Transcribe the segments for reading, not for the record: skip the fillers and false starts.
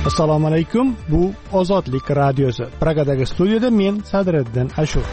Assalomu alaykum. Bu Ozodlik radiosi. Pragadagi studiyada men Sadriddin Ashur.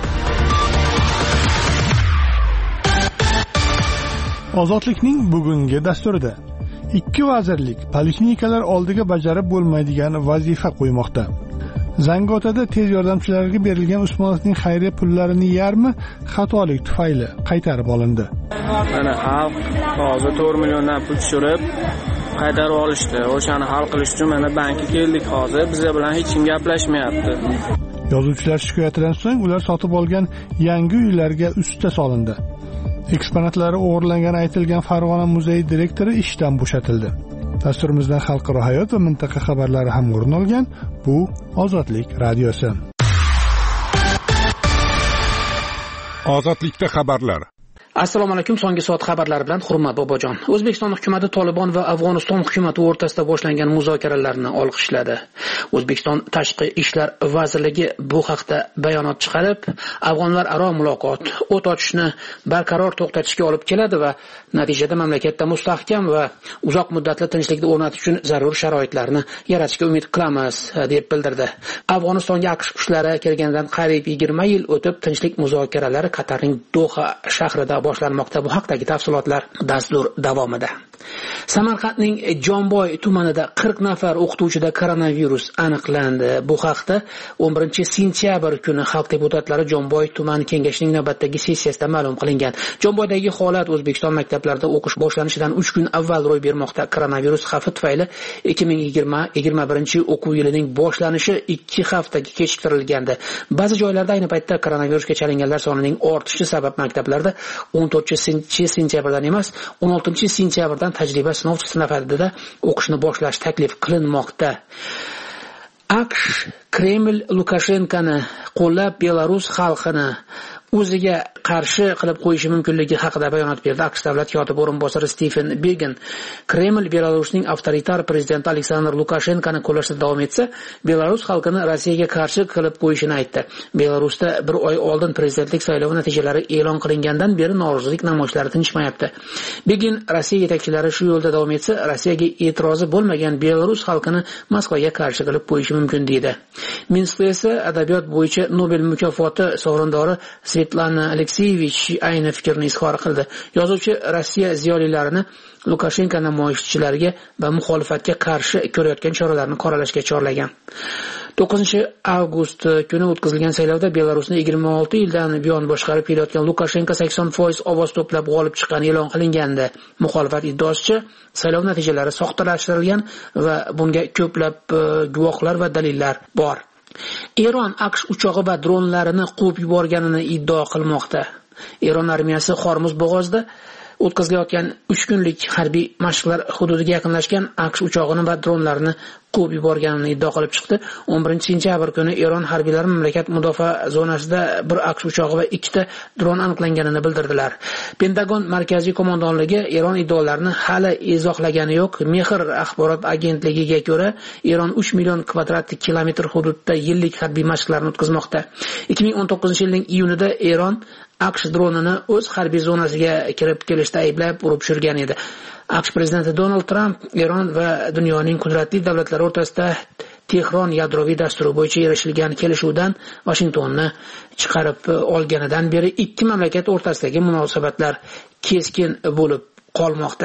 Ozodlikning bugungi dasturida ikki vazirlik poliklinikalar oldiga bajarib bo'lmaydigan vazifa qo'ymoqda. Zangiotada tez yordamchilarga berilgan Usmonovning xayriya pullarining yarmi xatolik tufayli qaytarib olindi. Mana xalq hozir 4 milliondan pul tushirib qaytarib olishdi. O'shani hal qilish uchun mana bankka keldik hozir. Bizlar bilan hech kim gaplashmayapti. Yozuvchilar shikoyatidan so'ng ular sotib olgan yangi uylarga usta solindi. Eksponatlari o'g'irlangani aytilgan Farg'ona muzeyi direktori ishdan bo'shatildi. Dasturimizdan xalqaro hayot va mintaqa xabarlari ham o'rin olgan. Bu Ozodlik radiosi. Ozodlikda xabarlar. Assalomu alaykum. So'nggi soat xabarlari bilan Hurmat Bobojon. O'zbekiston hukumatı Tolibon va Afg'oniston hukumati o'rtasida boshlangan muzokaralarni olqishladi. O'zbekiston Tashqi ishlar vazirligi bu haqda bayonot chiqarib, afg'onlar aro muloqot, o't ochishni barqaror to'xtatishga olib keladi va natijada mamlakatda mustahkam va uzoq muddatli tinchlikni o'rnatish uchun zarur sharoitlarni yaratishga umid qilamiz, deb bildirdi. Afg'onistonga AQSh kuchlari kelganidan qariyb 20 yil o'tib, tinchlik muzokaralari Qatarning Doha shahrida boshlanmoqda. Bu haqdagi tafsilotlar dastur davomida. Samarqandning Jomboy tumanida 40 nafar o'qituvchida koronavirus aniqlandi. Bu haqda 11-sentyabr kuni xalq deputatlari Jomboy tuman kengashining navbatdagi sessiyasida ma'lum qilingan. Jomboydagi holat O'zbekiston maktablarida o'qish boshlanishidan 3 kun avval ro'y bermoqda. Koronavirus xavfi tufayli 2020-21 o'quv yilining boshlanishi 2 haftaga kechiktirilgandi. Ba'zi joylarda ayni paytda koronavirusga chalinganlar sonining ortishi sabab maktablarda 14-sentyabrdan emas, 16-sentyabrdan tajriba sinov sifatida o'qishni boshlash taklif qilinmoqda. AQSh Kreml Lukashenkoni qo'llab Belarus xalqini o'ziga qarshi qilib qo'yishi mumkinligi haqida bayonot berdi. AQSh davlat kotibi o'rinbosari Stefen Begen Kreml Belarusning avtoritar prezidenti Aleksandr Lukashenkoni qo'llashda davom etsa, Belarus xalqini Rossiyaga qarshi qilib qo'yishini aytdi. Belarusda bir oy oldin prezidentlik saylovi natijalari e'lon qilingandan beri norozilik namoyishlari tinchmayapti. Begen Rossiya yetakchilari shu yo'lda davom etsa, Rossiyaga e'tirozi bo'lmagan Belarus xalqini Moskvaga qarshi qilib qo'yishi mumkin deydi. Minskda esa adabiyot bo'yicha Nobel mukofoti sovrindori Svetlana Alekseyevich ayni fikrni izhor qildi. Yozuvchi Rossiya ziyolilarini Lukashenko namoyishchilariga va muxolifatga qarshi ko'rayotgan choralarni qoralashga chorlagan. 9-avgust kuni o'tkazilgan saylovda Belarusni 26 yildan buyon boshqarib kelayotgan Lukashenko 80% ovoz to'plab g'olib chiqqani e'lon qilingandi. Muxolifat iddaosicha, saylov natijalari soxtalashtirilgan va bunga ko'plab guvohlar va dalillar bor. Eron AQSh uchog'i va dronlarini quvib yuborganini iddao qilmoqda. Eron armiyasi Hormuz bo'g'ozida o'tkazilayotgan 3 kunlik harbiy mashqlar hududiga yaqinlashgan AQSh uchog'ini va dronlarini quvib yuborganini iddao qilib chiqdi. 11-sentyabr kuni Eron harbiylari mamlakat mudofaa zonasida bir AQSh uchog'i va 2 ta dron aniqlanganini bildirdilar. Pentagon markaziy qo'mondonligi Eron iddaolarini hali izohlagani yo'q. Mehr axborot agentligiga ko'ra, Eron 3 million kvadrat kilometr hududda yillik harbiy mashqlarni o'tkazmoqda. 2019-yilning iyunida Eron AQSh dronini o'z harbiy zonasiga kirib kelishda ayblab urib tushirgan edi. AQSh prezidenti Donald Trump Eron va dunyoning qudratli davlatlari o'rtasida Tehron yadroviy dasturi bo'yicha erishilgan kelishuvdan Washingtonni chiqarib olganidan beri ikki mamlakat o'rtasidagi munosabatlar keskin bo'lib qolmoqda.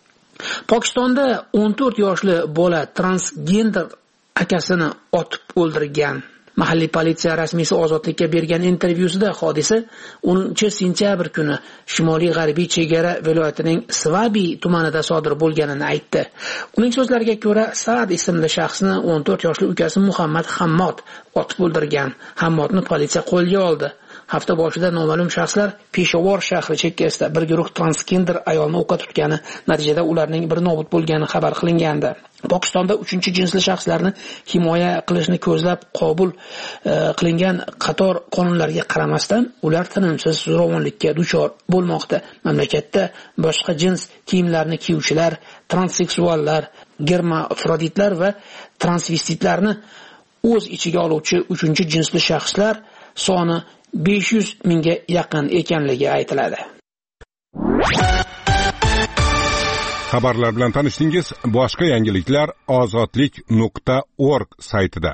Pokistonda 14 yoshli bola transgender akasini otib o'ldirgan. Mahalliy politsiya rasmiysi Ozodlikka bergan intervyusida hodisa 10-sentyabr kuni Shimoliy g'arbiy chegara viloyatining Svabi tumanida sodir bo'lganini aytdi. Uning so'zlariga ko'ra, Saad ismli shaxsni 14 yoshli ukasi Muhammad Hammod otib o'ldirgan. Hammodni politsiya qo'lga oldi. Hafta boshida noma'lum shaxslar Peshawar shahri chekkasida bir guruh transgender ayolni o'qqa tutgani, natijada ularning biri nobud bo'lgani xabar qilingandi. Pokistonda 3-jinsli shaxslarni himoya qilishni ko'zlab qabul qilingan qator qonunlarga qaramasdan, ular tinimsiz zo'ravonlikka duchor bo'lmoqda. Mamlakatda boshqa jins kiyimlarni kiyuvchilar, transseksuallar, germafroditlar va transvestitlarni o'z ichiga oluvchi 3-jinsli shaxslar soni 500 mingga yaqin ekanligi aytiladi. Xabarlar bilan tanishdingiz. Boshqa yangiliklar ozodlik.org saytida.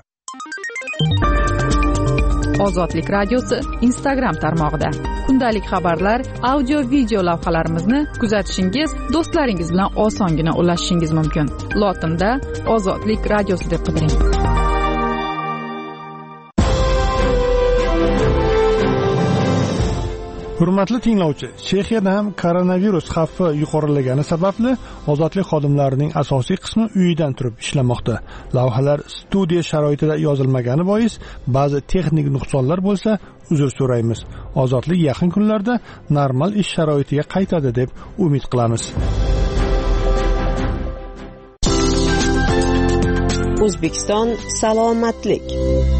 Ozodlik radiosi Instagram tarmog'ida. Kundalik xabarlar, audio, video lavhalarimizni kuzatishingiz, do'stlaringiz bilan osongina ulashishingiz mumkin. Lotinda Ozodlik radiosi deb qidiring. Hurmatli tinglovchi, Chexiyada ham koronavirus xavfi yuqorilagani sababli ozodlik xodimlarining asosiy qismi uyidan turib ishlamoqda. Lavhalar studiya sharoitida yozilmagani bois ba'zi texnik nuqsonlar bo'lsa, uzr so'raymiz. Ozodlik yaqin kunlarda normal ish sharoitiga qaytadi deb umid qilamiz. O'zbekiston salomatlik.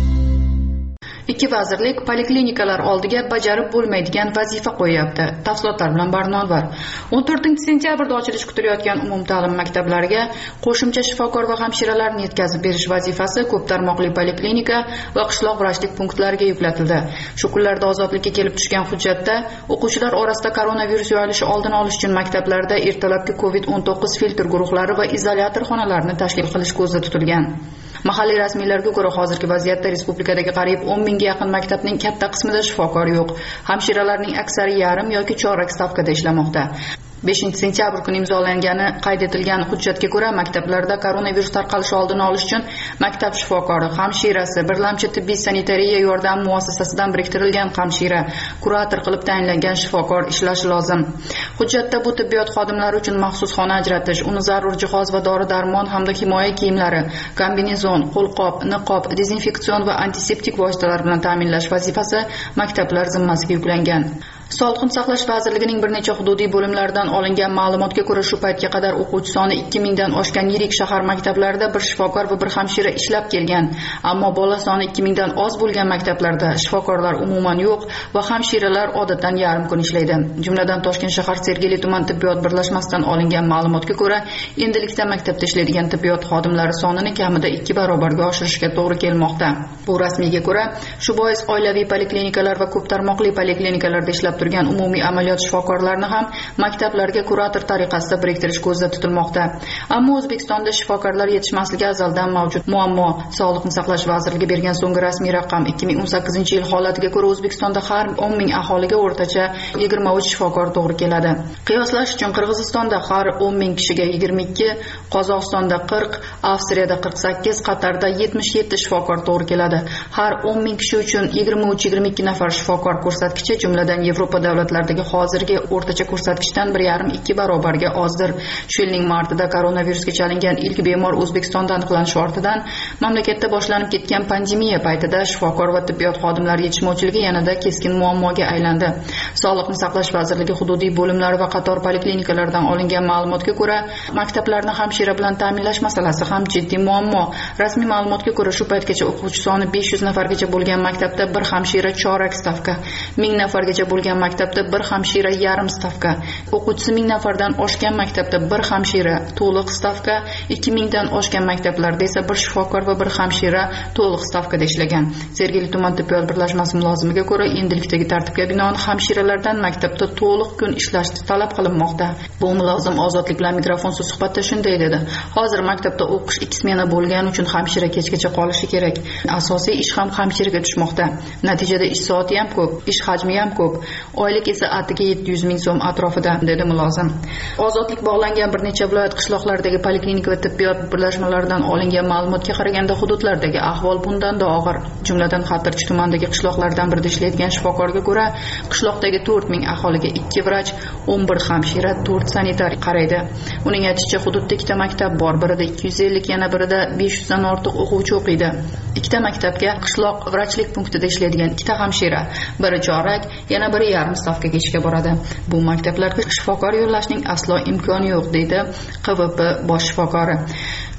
Ikki vazirlik poliklinikalar oldiga bajarib bo'lmaydigan vazifa qo'yapti. Tafsilotlar bilan Barnol. 14-sentyabrda ochilish kutilayotgan umumta'lim maktablariga qo'shimcha shifokor va hamshiralarni yetkazib berish vazifasi ko'p tarmoqli poliklinika va qishloq vrachlik punktlariga yuklatildi. Shu kunlarda ozodlikka kelib tushgan hujjatda o'quvchilar orasida koronavirus yoyilishi oldini olish uchun maktablarda ertalabki COVID-19 filtr guruhlari va izolyator xonalarini tashkil qilish ko'zda tutilgan. Mahalliy rasmiylarga ko'ra hozirgi vaziyatda respublikadagi qariyb 10 mingga yaqin maktabning katta qismida shifokor yo'q. Hamshiralarning aksari yarim yoki chorak stavkada ishlamoqda. 5-sentyabr kuni imzolangani qayd etilgan hujjatga ko'ra maktablarda koronavirus tarqalishi oldini olish uchun maktab shifokori, hamshirasi, birlamchi tibbiy sanitariya yordam muassasasidan biriktirilgan hamshira, kurator qilib tayinlangan shifokor ishlashi lozim. Hujjatda bu tibbiyot xodimlari uchun maxsus xona ajratish, uni zarur jihoz va dori-darmon hamda himoya kiyimlari, kombinezon, qo'lqop, niqob, dezinfeksion va antiseptik vositalar bilan ta'minlash vazifasi maktablar zimmasiga yuklangan. Sog'liqni saqlash vazirligining bir necha hududiy bo'limlaridan olingan ma'lumotga ko'ra shu paytga qadar o'quvchi soni 2000 dan oshgan yirik shahar maktablarida bir shifokor va bir hamshira ishlab kelgan. Ammo bola soni 2000 dan oz bo'lgan maktablarda shifokorlar umuman yo'q va hamshiralar odatdan yarim kun ishlaydi. Jumladan Toshkent shahar Sergeli tuman tibbiyot birlashmasidan olingan ma'lumotga ko'ra, endilikda maktabda ishlaydigan tibbiyot xodimlari sonini kamida 2 barobarga oshirishga to'g'ri kelmoqda. Bu rasmiyga ko'ra, shu bois oilaviy poliklinikalar va ko'p tarmoqli poliklinikalarda ishlab turgan umumiy amaliyot shifokorlarini ham maktablarga kurator tariqasida biriktirish ko'zda tutilmoqda. Ammo O'zbekistonda shifokorlar yetishmasligi azaldan mavjud muammo. Sog'liqni saqlash vazirligi bergan so'nggi rasmiy raqam 2018-yil holatiga ko'ra O'zbekistonda har 10 ming aholiga o'rtacha 23 shifokor to'g'ri keladi. Qiyoslash uchun Qirg'izistonda har 10 ming kishiga 22, Qozog'istonda 40, Avstriyada 48, Qatarda 77 shifokor to'g'ri keladi. Har 10 ming kishi uchun 23-22 nafar shifokor ko'rsatkichi, jumladan Yevropa davlatlaridagi hozirgi o'rtacha ko'rsatkichdan 1,5-2 barobarga ozdir. Shu yilning martida koronavirusga chalingan ilk bemor O'zbekistonda aniqlanishi ortidan mamlakatda boshlanib ketgan pandemiya paytida shifokor va tibbiyot xodimlari yetishmovchiligi yanada keskin muammoga aylandi. Sog'liqni saqlash vazirligi hududiy bo'limlari va qator poliklinikalardan olingan ma'lumotga ko'ra, maktablarni hamshira bilan ta'minlash masalasi ham jiddiy muammo. Rasmiy ma'lumotga ko'ra, shu paytgacha o'quvchi soni 500 nafargacha bo'lgan maktabda bir hamshira chorak stavka, 1000 nafargacha bo'lgan maktabda bir hamshira yarim stavka, o'quvchisi 1000 nafardan oshgan maktabda bir hamshira to'liq stavka, 2000 dan oshgan maktablarda esa bir shifokor va bir hamshira to'liq stavkada ishlagan. Sergeli tuman tibbiyot birlashmasi mulozimiga ko'ra, endilikdagi tartibga binoan hamshiralardan maktabda to'liq kun ishlash talab qilinmoqda. Bu mulozim Ozodlik bilan mikrofonsiz suhbatda shunday dedi: "Hozir maktabda o'qish 2 smena bo'lgani uchun hamshira kechgacha qolishi kerak. Asosiy ish ham hamshiraga tushmoqda. Natijada ish soati ham ko'p, ish hajmi ham ko'p. Oylik esa atiga 700 ming so'm atrofida", dedi mulozim. Ozodlik bog'langan bir necha viloyat qishloqlaridagi poliklinika va tibbiyot birlashmalaridan olingan ma'lumotga qaraganda hududlardagi ahvol bundan-da og'ir. Jumladan Xatirchi tumanidagi qishloqlardan birida ishlaydigan shifokorga ko'ra, qishloqdagi 4 ming aholiga 2 vrach, 11 hamshira, 4 sanitar qaraydi. Uning aytishicha, hududda 2 ta maktab bor, birida 250, yana birida 500 dan ortiq o'quvchi o'qiydi. 2 maktabga qishloq vrachlik punktida ishlaydigan 2 hamshira, biri chorak, yana biri yarim stavkaga ishga boradi. Bu maktablarga shifokor yo'llashning aslo imkoni yo'q, deydi QVP bosh shifokori.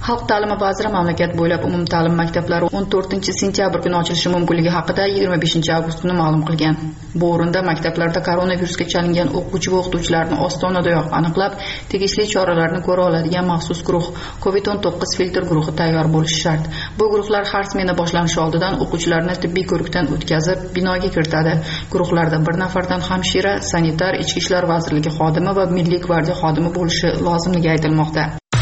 Xalq ta'limi vaziri mamlakat bo'ylab umumta'lim maktablari 14-sentyabr kuni ochilishi mumkinligi haqida 25 avgust kuni ma'lum qilgan. Bu o'rinda maktablarda koronavirusga chalingan o'quvchi va o'qituvchilarni ostonadoyoq aniqlab, tegishli choralarni ko'ra oladigan maxsus guruh COVID-19 filtr guruhi tayyor bo'lishi shart. Bu guruhlar har smena boshlanishi oldidan o'quvchilarni tibbiy ko'rikdan o'tkazib, binoga kiritadi. Guruhlarda bir nafardan hamshira, sanitar, ichki ishlar vazirligi xodimi va Milliy gvardiya xodimi bo'lishi lozimligi aytilmoqda.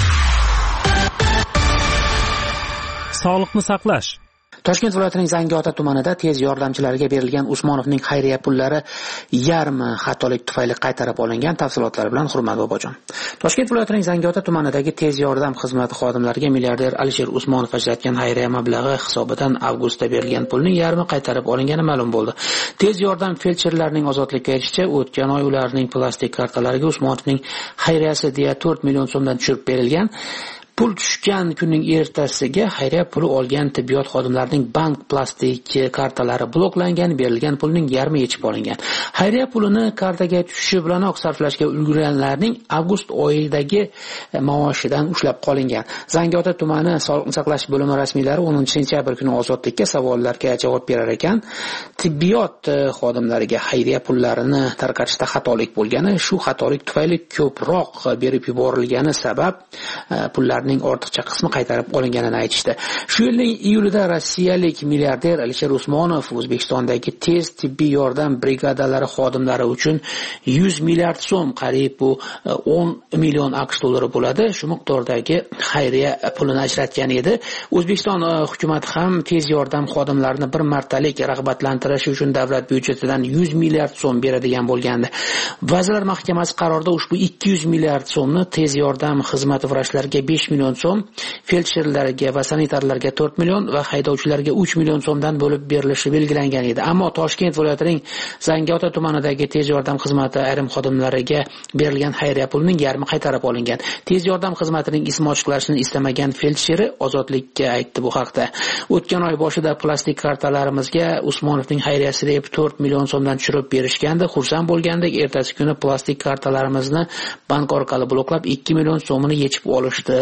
Sog'liqni saqlash. Toshkent viloyatining Zangiota tumanida tez yordamchilarga berilgan Usmonovning xayriya pullari yarmi xatolik tufayli qaytarib olingan. Tafsilotlar bilan Hurmat Bobojon. Toshkent viloyatining Zangiota tumanidagi tez yordam xizmati xodimlariga milliarder Alisher Usmonov ajratgan xayriya mablag'i hisobidan avgustda berilgan pulning yarmi qaytarib olingani ma'lum bo'ldi. Tez yordam feldsherlarining ozodlikka erishicha, o'tgan oy ularning plastik kartalariga Usmonovning xayriyasi deya 4 million so'mdan tushirib berilgan. Pul tushgan kunning ertasiga xayriya puli olgan tibbiyot xodimlarining bank plastik kartalari bloklangan, berilgan pulning yarmi yechib olingan. Xayriya pulini kartaga tushishi bilanoq sarflashga ulgurganlarning avgust oyidagi maoshidan ushlab qolingan. Zangiota tumani Sog'liqni saqlash bo'limi rasmiylari 10-sentyabr kuni ozodlikka savollarga javob berar ekan, tibbiyot xodimlariga xayriya pullarini tarqatishda xatolik bo'lgani, shu xatolik tufayli ko'proq berib yuborilgani sabab pullar ortiqcha qismi qaytarib olinganini aytishdi. Shu yilning iyulida rossiyalik milliarder Alisher Usmonov O'zbekistondagi tez tibbiy yordam brigadalari xodimlari uchun 100 milliard so'm, qariyb bu 10 million AQSh dollari bo'ladi, shu miqdordagi xayriya pulini ajratgan edi. O'zbekiston hukumatı ham tez yordam xodimlarini bir martalik rag'batlantirish uchun davlat byudjetidan 100 milliard so'm beradigan bo'lgandi. Vazirlar Mahkamasi qarorida ushbu 200 milliard so'mni tez yordam xizmati vrachlariga 5 million so'm, feldsherlarga va sanitarlarga 4 million va haydovchilarga 3 million so'mdan bo'lib berilishi belgilangan edi. Ammo Toshkent viloyatining Zangiota tumanidagi tez yordam xizmati ayrim xodimlariga berilgan xayriya pulining yarmi qaytarib olingan. Tez yordam xizmatining ismi ochiqlanishini istamagan feldsheri ozodlikka aytdi bu haqda. O'tgan oy boshida plastik kartalarimizga Usmonovning xayriyasi deb 4 million so'mdan tushirib berishgandi. Xursand bo'lgandik, ertasi kuni plastik kartalarimizni bank orqali bloklab 2 million so'mini yechib olishdi,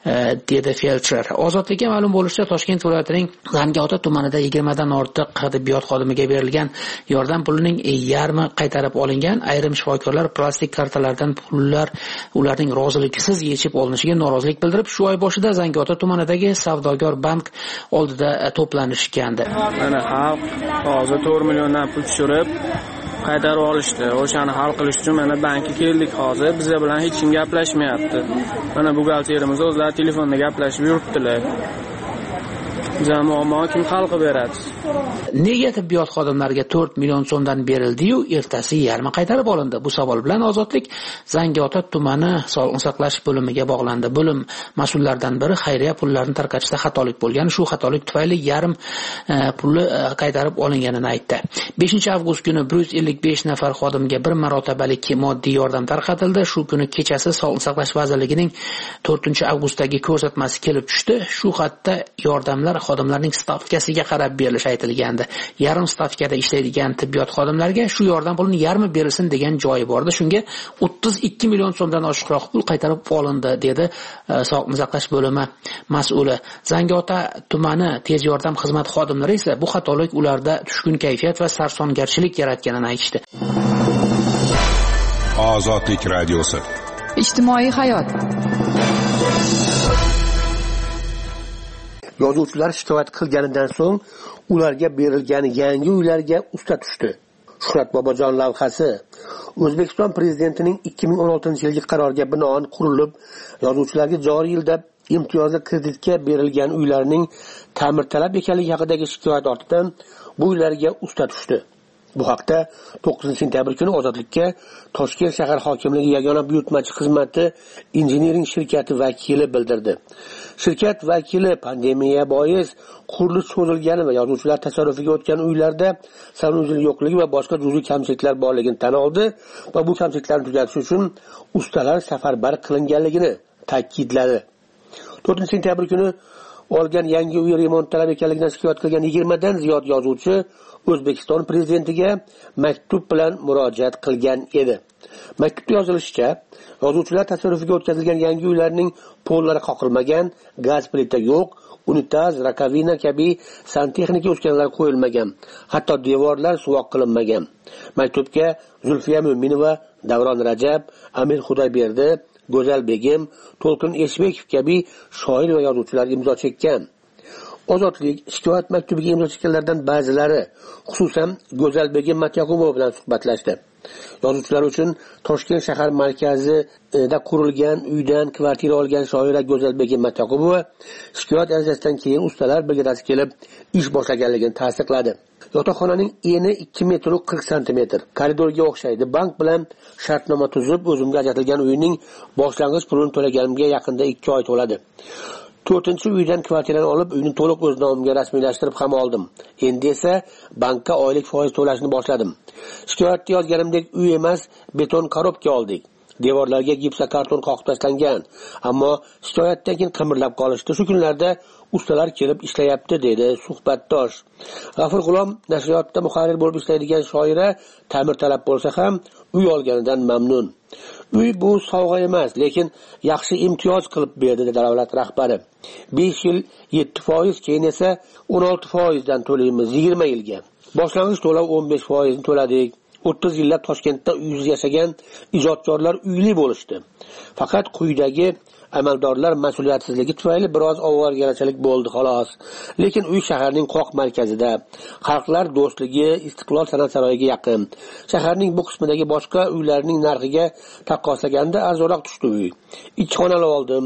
dedi feldsher. Ozodlikka ma'lum bo'lishicha, Toshkent viloyatining Zangiota tumanida 20 dan ortiq tibbiyot xodimiga berilgan yordam pulining yarmi qaytarib olingan. Ayrim shifokorlar plastik kartalardan pullar ularning roziligisiz yechib olinishiga norozilik bildirib, shu oy boshida Zangiota tumanidagi savdogar bank oldida to'planishgandi. Mana xalq hozir 4 milliondan pul tushirib qaytarib olishdi. O'shani hal qilish uchun mana bankka keldik hozir. Bizlar bilan hech kim gaplashmayapti. Mana buxgalterimiz o'zlari telefonda gaplashib yuribdilar. Jamoa kim hal qilib beradi? Nega tibbiyot xodimlariga 4 million so'mdan berildi-yu, ertasi yarmi qaytarib olindi? Bu savol bilan Ozodlik Zangiota tumani Sog'liqni saqlash bo'limiga bog'landi. Bo'lim mas'ullaridan biri xayriya pullarini tarqatishda xatolik bo'lgan, shu xatolik tufayli yarim puli qaytarib olinganini aytdi. 5-avgust kuni 155 nafar xodimga bir marotabalik moddiy yordam tarqatildi. Shu kuni kechasi Sog'liqni saqlash vazirligining 4-avgustdagi ko'rsatmasi kelib tushdi. Shu xatda yordamlar xodimlarning stavkasiga qarab berilishi aytilgandi. Yarim stavkada ishlaydigan tibbiyot xodimlariga shu yordam pulini yarmi berilsin degan joyi bordi. Shunga 32 million so'mdan oshiqroq pul qaytarib olindi, dedi Sog'liqni saqlash bo'limi mas'uli. Zangiota tumani tez yordam xizmati xodimlari esa bu xatolik ularda tushkun kayfiyat va sarsongarchilik yaratganini aytishdi. Ozodlik radiosi. Ijtimoiy hayot. Yozuvchilar shikoyat qilganidan so'ng ularga berilgan yangi uylarga usta tushdi. Shuhrat Bobojon lavhasi. O'zbekiston prezidentining 2016-yilgi qaroriga binoan qurilib, yozuvchilarga joriy yilda imtiyozli kreditga berilgan uylarning ta'mirtalab ekanligi haqidagi shikoyat ortidan bu uylarga usta tushdi. Bu haqda 9-sentyabr kuni Ozodlikka Toshkent shahar hokimligi yagona buyurtmachi xizmati injiniring shirkati vakili bildirdi. Shirkat vakili pandemiya bois qurilish cho'zilgani va yozuvchilar tasarrufiga o'tgan uylarda sanusiz yo'qligi va boshqa juz'iy kamchiliklar borligini tan oldi va bu kamchiliklarni tuzatish uchun ustalar safarbar qilinganligini ta'kidladi. 4-sentyabr kuni olgan yangi uy remont talab ekanligidan shikoyat qilgan 20 dan ziyod yozuvchi O'zbekiston prezidentiga maktub bilan murojaat qilgan edi. Maktubda yozilishicha, yozuvchilar tasarrufiga o'tkazilgan yangi uylarning pollari qoqilmagan, gaz plita yo'q, unitaz, rakovina kabi santexnika uskunalar qo'yilmagan, hatto devorlar suvoq qilinmagan. Maktubga Zulfiya Mo'minova, Davron Rajab, Amir Xudoyberdi, Go'zal Begim, To'lqin Eshbekov kabi shoir va yozuvchilar imzo chekkan. Ozodlik shikoyat maktubiga imzo chekkanlardan ba'zilari, xususan Go'zal Begim Matyaqubova bilan suhbatlashdi. Yozuvchilar uchun Toshkent shahar markazida qurilgan uydan kvartira olgan shoira Go'zal Begim Matyaqubova shikoyat arizasidan keyin ustalar brigadasi kelib ish boshlaganligini tasdiqladi. Yotoqxonaning eni 2 metr 40 sm, koridorga o'xshaydi. Bank bilan shartnoma tuzib, o'zimga ajratilgan uyning boshlang'ich pulini to'laganimga yaqinda 2 oy to'ladi. 4-uydan kvartirani olib, uyni to'liq o'z nomimga rasmiylashtirib ham oldim. Endi esa bankka oylik foiz to'lashni boshladim. Shikoyatda yozganimdek uy emas, beton korobka oldik. Devorlarga gipsokarton qoqib tashlangan, ammo shikoyatdan keyin qimirlab qolishdi. Shu kunlarda ustalar kelib ishlayapti, dedi suhbatdosh. G'afur G'ulom nashriyotda muharrir bo'lib ishlaydigan shoira ta'mir talab bo'lsa ham uy olganidan mamnun. Uy bu sovg'a emas, lekin yaxshi imtiyoz qilib berdi, dedi davlat rahbari. 5 yil 7%, keyin esa 16% dan to'laymiz 20 yilga. Boshlang'ich to'lov 15% ni to'ladik. 30 yillab Toshkentda uysiz yashagan ijodkorlar uyli bo'lishdi. Faqat quyidagi amaldorlar mas'uliyatsizligi tufayli biroz ovoragarchilik bo'ldi xolos. Lekin uy shaharning qoq markazida, xalqlar do'stligi, Istiqlol san'at saroyiga yaqin. Shaharning bu qismidagi boshqa uylarning narxiga taqqoslaganda arzonroq tushdi uy. 2 xonali oldim.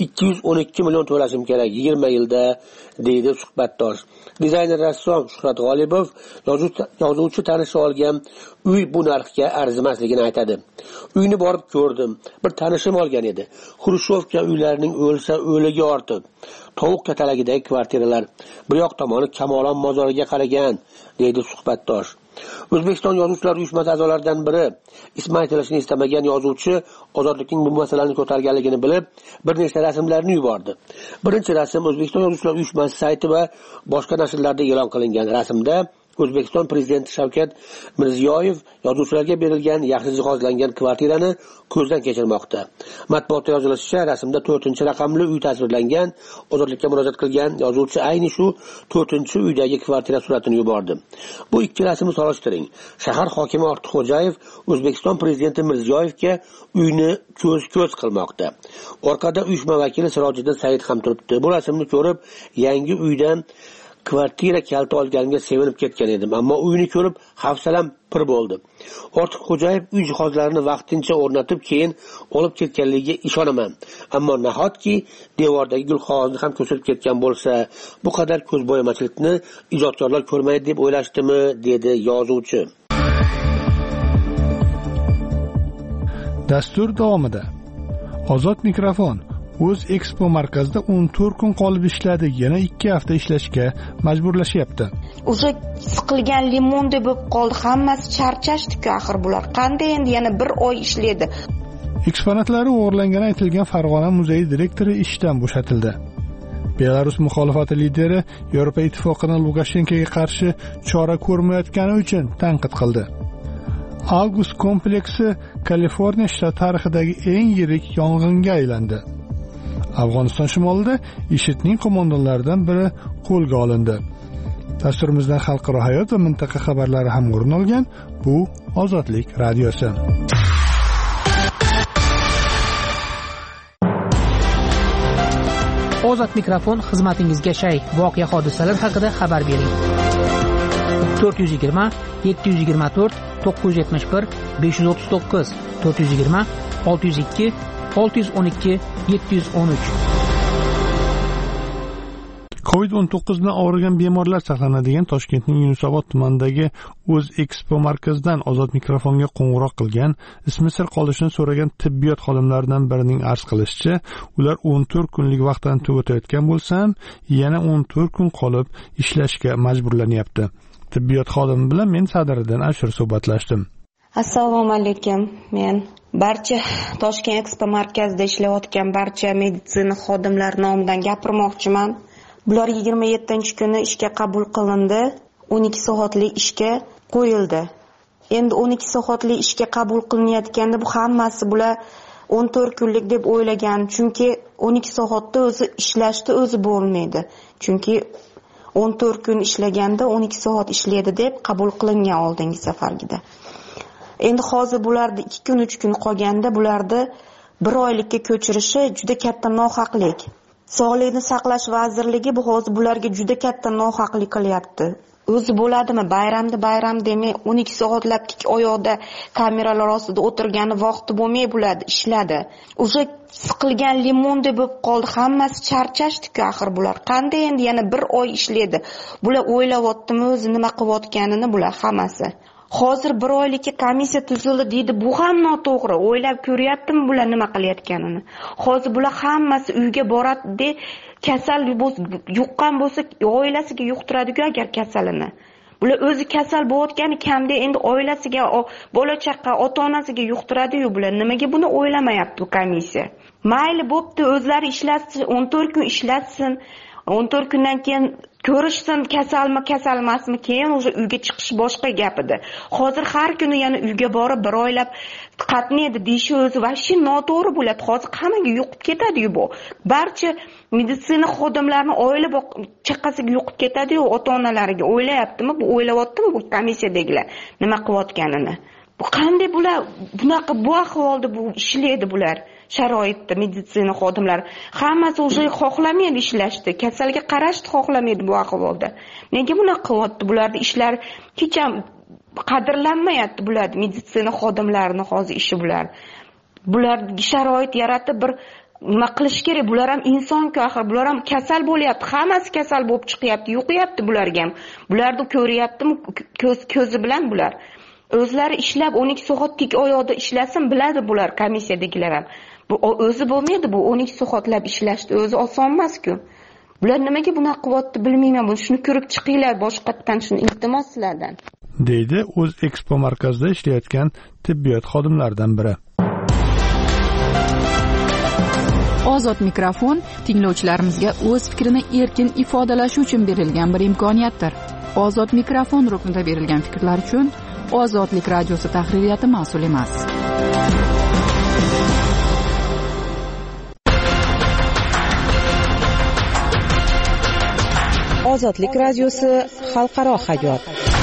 212 million to'lashim kerak 20 yilda, deydi suhbatdosh. Dizayner rassom Shuhrat G'olibov yozuvchi tanishi olgan uy bu narxga arzimasligini aytadi. Uyni borib ko'rdim. Bir tanishim olgan edi. Xrushchevka uylarining o'lsa o'ligi ortiq. Tovuq katalagidagi kvartiralar. Bir yoq tomoni Kamolon mozoriga qaragan, deydi suhbatdosh. O'zbekiston Yozuvchilar uyushmasi a'zolaridan biri ismi aytilishini istamagan yozuvchi ozodlikning bu masalani ko'targanligini bilib, bir nechta rasmlarni yubordi. Birinchi rasm O'zbekiston Yozuvchilar uyushmasi sayti va boshqa nashrlarda e'lon qilingan. Rasmda O'zbekiston prezidenti Shavkat Mirziyoyev yozuvchilarga berilgan yaxshi jihozlangan kvartirani ko'zdan kechirmoqda. Matbuotda yozilishicha, rasmda 4-raqamli uy tasvirlangan. Ozodlikka murojaat qilgan yozuvchi ayni shu 4-uydagi kvartira suratini yubordi. Bu ikki rasmni solishtiring. Shahar hokimi Ortiqxo'jayev O'zbekiston prezidenti Mirziyoyevga uyni ko'z qilmoqda. Orqada uyushma vakili Sirojiddin Said ham turibdi. Bu rasmni ko'rib, yangi uydan kvartira kaliti olganimga sevinib ketgan edim, ammo uyni ko'rib hafsalam pir bo'ldi. Ortiqxo'jayev uy jihozlarini vaqtincha o'rnatib, keyin olib ketganligiga ishonaman. Ammo nahotki devordagi gulqog'ozni ham ko'chirib ketgan bo'lsa, bu qadar ko'zbo'yamachilikni ijodkorlar ko'rmaydi deb o'ylashdimi, dedi yozuvchi. Dastur davomida Ozod mikrofon O'z Expo markazida 14 kun qolib ishladi, yana 2 hafta ishlashga majburlashyapti. O'sha siqilgan limonday bo'lib qoldi, hammasi charchashdi-ku axir bular. Qanday endi yana 1 oy ishlaydi? Eksponatlari o'g'irlangani aytilgan Farg'ona muzeyi direktori ishdan bo'shatildi. Belarus muxolifati lideri Yevropa ittifoqini Lukashenkoga qarshi chora ko'rmayotgani uchun tanqid qildi. August kompleksi Kaliforniya shtati tarixidagi eng yirik yong'inga aylandi. Afg'oniston shimolida IShIDning qo'mondonlaridan biri qo'lga olindi. Dasturimizdan xalqaro hayot va mintaqa xabarlari ham o'rin olgan. Bu Ozodlik radiosi. Ozod mikrofon xizmatingizga shay. Voqea hodisalar haqida xabar bering. 420 724 971 539 420 602 612 713. COVID-19 dan og'rigan bemorlar saqlanadigan Toshkentning Yunusobod tumanidagi O'z Expo markazidan Ozod mikrofonga qo'ng'iroq qilgan, ismi sir qolishini so'ragan tibbiyot xodimlaridan birining arz qilishicha, ular 14 kunlik vaqtdan o'tayotgan bo'lsa ham, yana 14 kun qolib ishlashga majburlanyapti. Tibbiyot xodimi bilan men Sadriddin Ashur suhbatlashdim. Assalomu alaykum. Men barcha Toshkent Expo markazida ishlayotgan barcha meditsina xodimlari nomidan gapirmoqchiman. Bular 27-kuni ishga qabul qilindi, 12 soatlik ishga qo'yildi. Endi 12 soatli ishga qabul qilinayotganda bu hammasi bular 14 kunlik deb o'ylagan. Chunki 12 soatda o'zi ishlashda o'zi bo'lmaydi. Chunki 14 kun ishlaganda 12 soat ishlaydi deb qabul qilingan oldingi safargida. Endi hozir bularni 2 kun 3 kun qolganda bularni 1 oylikka ko'chirishi juda katta nohaqlik. Sog'liqni saqlash vazirligi bu hozir bularga juda katta nohaqlik qilyapti. O'zi bo'ladimi? Bayram demay 12 soatlab tik oyoqda kameralar ostida o'tirgani vaqti bo'lmay bo'ladi, ishladi. O'sha siqilgan limonday bo'lib qoldi. Hammasi charchashdi-ku axir bular. Qanday endi yana 1 oy ishlaydi? Bular o'ylayaptimi o'zi nima qilayotganini bular hammasi. Hozir 1 oylikka komissiya tuzildi deydi. Bu ham noto'g'ri. O'ylab ko'ryaptimi bular nima qilayotganini? Hozir bular hammasi uyga boradi, kasal yuqqan bo'lsa oilasiga yuqtiradi-ku agar kasalini. Bular o'zi kasal bo'layotgani kamda endi oilasiga, bola chaqa, ota-onasiga yuqtiradi-yu bular. Nimaga buni o'ylamayapti komissiya? Mayli bo'pti, o'zlari ishlatsin, 14 kun ishlatsin. 14 kundan keyin ko'rishsin kasalmi, kasalmasmi, keyin o'sha uyga chiqish boshqa gap edi. Hozir har kuni yana uyga borib 1 oylab qatnaydi deyishi o'zi vashshi noto'g'ri bo'ladi. Hozir hammaga yuqib ketadi-yu bu. Barcha meditsina xodimlarini oila chaqasiga yuqib ketadi-yu, ota-onalariga. O'ylayaptimi? Bu o'ylayaptimi bu komissiyadagilar nima qilayotganini? Bu qanday bular bunaqa bu ahvolda bu ishlaydi bular? Sharoitda meditsina xodimlari hammasi o'sha xohlamaydi ishlashni, kasalga qarashni xohlamaydi bu ahvolda. Nega bunaqa qilyapti? Bularning ishlari hech ham qadrlanmayapti bular meditsina xodimlarining hozir ishi bular. Bularga sharoit yaratib bir nima qilish kerak? Bular ham inson-ku axir, bular ham kasal bo'lyapti. Hammasi kasal bo'lib chiqyapti, yo'qyapti bularga ham. Bularni ko'ryaptimi ko'zi bilan bular. O'zlari ishlab 12 soat tik oyoqda ishlasin biladi bular komissiyadagilar ham. Bu o'zi bo'lmaydi bu 12 soatlab ishlashni o'zi oson emas-ku. Bular nimaga bunaqa qilyapti bilmayman. Buni shuni ko'rib chiqinglar boshqatdan shuni iltimos sizlardan. Deydi o'z Expo markazida ishlayotgan tibbiyot xodimlaridan biri. Ozod mikrofon tinglovchilarimizga o'z fikrini erkin ifodalashi uchun berilgan bir imkoniyatdir. Ozod mikrofon ruknida berilgan fikrlar uchun Ozodlik radiosi tahririyati mas'ul emas. Ozodlik radiosi xalqaro hayot.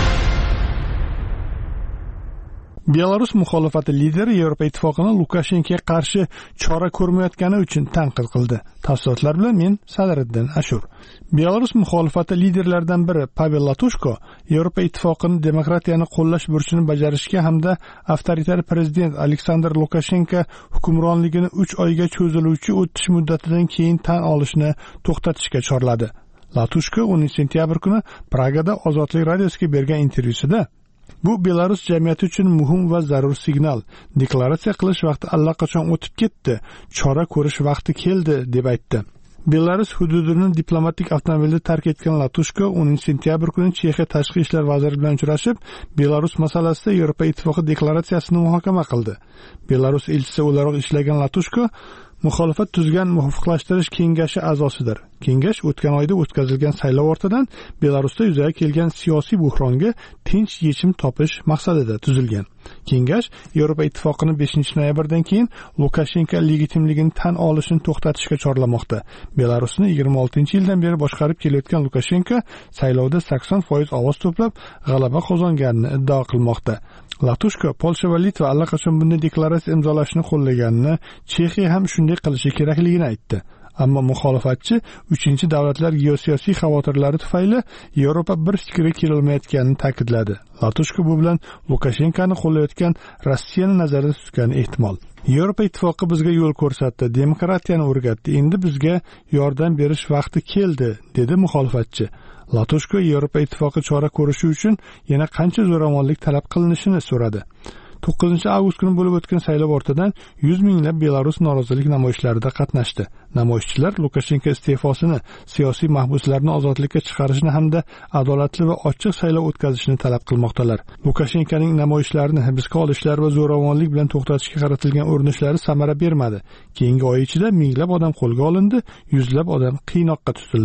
Belarus muxolifati lideri Yevropa Ittifoqini Lukashenkoga qarshi chora ko'rmayotgani uchun tanqid qildi. Tafsilotlar bilan men Sadriddin Ashur. Belarus muxolifati liderlaridan biri Pavel Latushko Yevropa Ittifoqini demokratiyani qo'llash burchini bajarishga hamda avtoritar prezident Aleksandr Lukashenko hukmronligini 3 oyga cho'ziluvchi o'tish muddatidan keyin tan olishni to'xtatishga chorladi. Latushko 10 sentyabr kuni Pragada Ozodlik radiosiga bergan intervyusida bu Belarus jamiyati uchun muhim va zarur signal. Deklaratsiya qilish vaqti allaqachon o'tib ketdi. Chora ko'rish vaqti keldi deb aytdi. Belarus hududini diplomatik avtomobilda tark etgan Latushko 10 sentyabr kuni Chexiya tashqi ishlar vaziri bilan uchrashib, Belarus masalasida Yevropa Ittifoqi deklaratsiyasini muhokama qildi. Belarus elchisi o'laroq ishlagan Latushko muxolifat tuzgan muvofiqlashtirish kengashi a'zosidir. Kengash o'tgan oyda o'tkazilgan saylov ortidan Belarusda yuzaga kelgan siyosiy buhronga tinch yechim topish maqsadida tuzilgan. Kengash Yevropa Ittifoqini 5-noyabrdan keyin Lukashenko legitimligini tan olishini to'xtatishga chorlamoqda. Belarusni 26-yildan beri boshqarib kelayotgan Lukashenko saylovda 80% ovoz to'plab g'alaba qozonganini iddao qilmoqda. Latushko Polsha va Litva allaqachon bunday deklaratsiya imzolashni qo'llaganini, Chexiya ham shunday qilishi kerakligini aytdi. Ammo muxolifatchi 3-davlatlar geosiyosiy xavotirlari tufayli Yevropa bir fikrga kelolmayotganini ta'kidladi. Latushko bu bilan Lukashenkoni qo'llayotgan Rossiyani nazarda tutgani ehtimol. Yevropa Ittifoqi bizga yo'l ko'rsatdi, demokratiyani o'rgatdi. Endi bizga yordam berish vaqti keldi, dedi muxolifatchi. Latushko Yevropa Ittifoqi chora ko'rishi uchun yana qancha zo'ravonlik talab qilinishini so'radi. 9-avgust kuni bo'lib o'tgan saylov ortidan 100 minglab Belarus norozilik namoyishlarida qatnashdi. Namoyishchilar Lukashenko iste'fosini, siyosiy mahbuslarni ozodlikka chiqarishni hamda adolatli va ochiq saylov o'tkazishni talab qilmoqdalar. Lukashenkoning namoyishlarni hibsga olishlar va zo'ravonlik bilan to'xtatishga qaratilgan urinishlari samara bermadi. Keyingi oy ichida minglab odam qo'lga olindi, yuzlab odam qiynoqqa tutildi.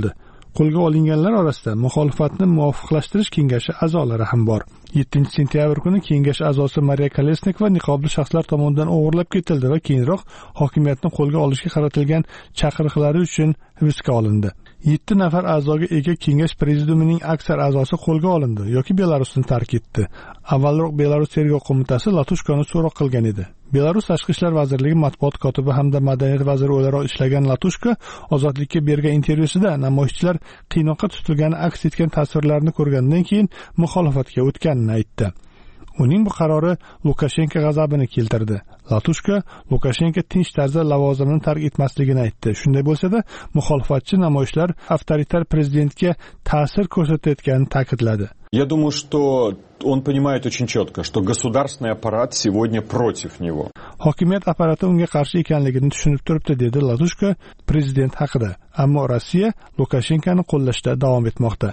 Qo'lga olinganlar orasida muxolifatni muvofiqlashtirish kengashi a'zolari ham bor. 7-sentyabr kuni kengash a'zosi Mariya Kolesnikova niqobli shaxslar tomonidan o'g'irlab ketildi va keyinroq hokimiyatni qo'lga olishga qaratilgan chaqiriqlari uchun hibsga olindi. 7 nafar a'zoga ega kengash prezidiumining aksar a'zosi qo'lga olindi yoki Belarusni tark etdi. Avvalroq Belarus tergov qo'mitasi Latushkani so'roq qilgan edi. Belarus Tashqi ishlar vazirligi matbuot kotibi hamda madaniyat vaziri o'laroq ishlagan Latushka Ozodlikka bergan intervyusida namoyishchilar qiynoqqa tutilgani aks etgan tasvirlarni ko'rgandan keyin muxolifatga o'tganini aytdi. Uning bu qarori Lukashenko g'azabini keltirdi. Latushka Lukashenko tinch tarzda lavozimini tark etmasligini aytdi. Shunday bo'lsa-da, muxolifatchi namoyishlar avtoritar prezidentga ta'sir ko'rsatayotganini ta'kidladi. Я думаю, что он понимает очень четко, что государственный аппарат сегодня против него. Hokimiyat apparati unga qarshi ekanligini tushunib turibdi, dedi Latushka prezident haqida. Ammo Rossiya Lukashenkoni qo'llashda davom etmoqda.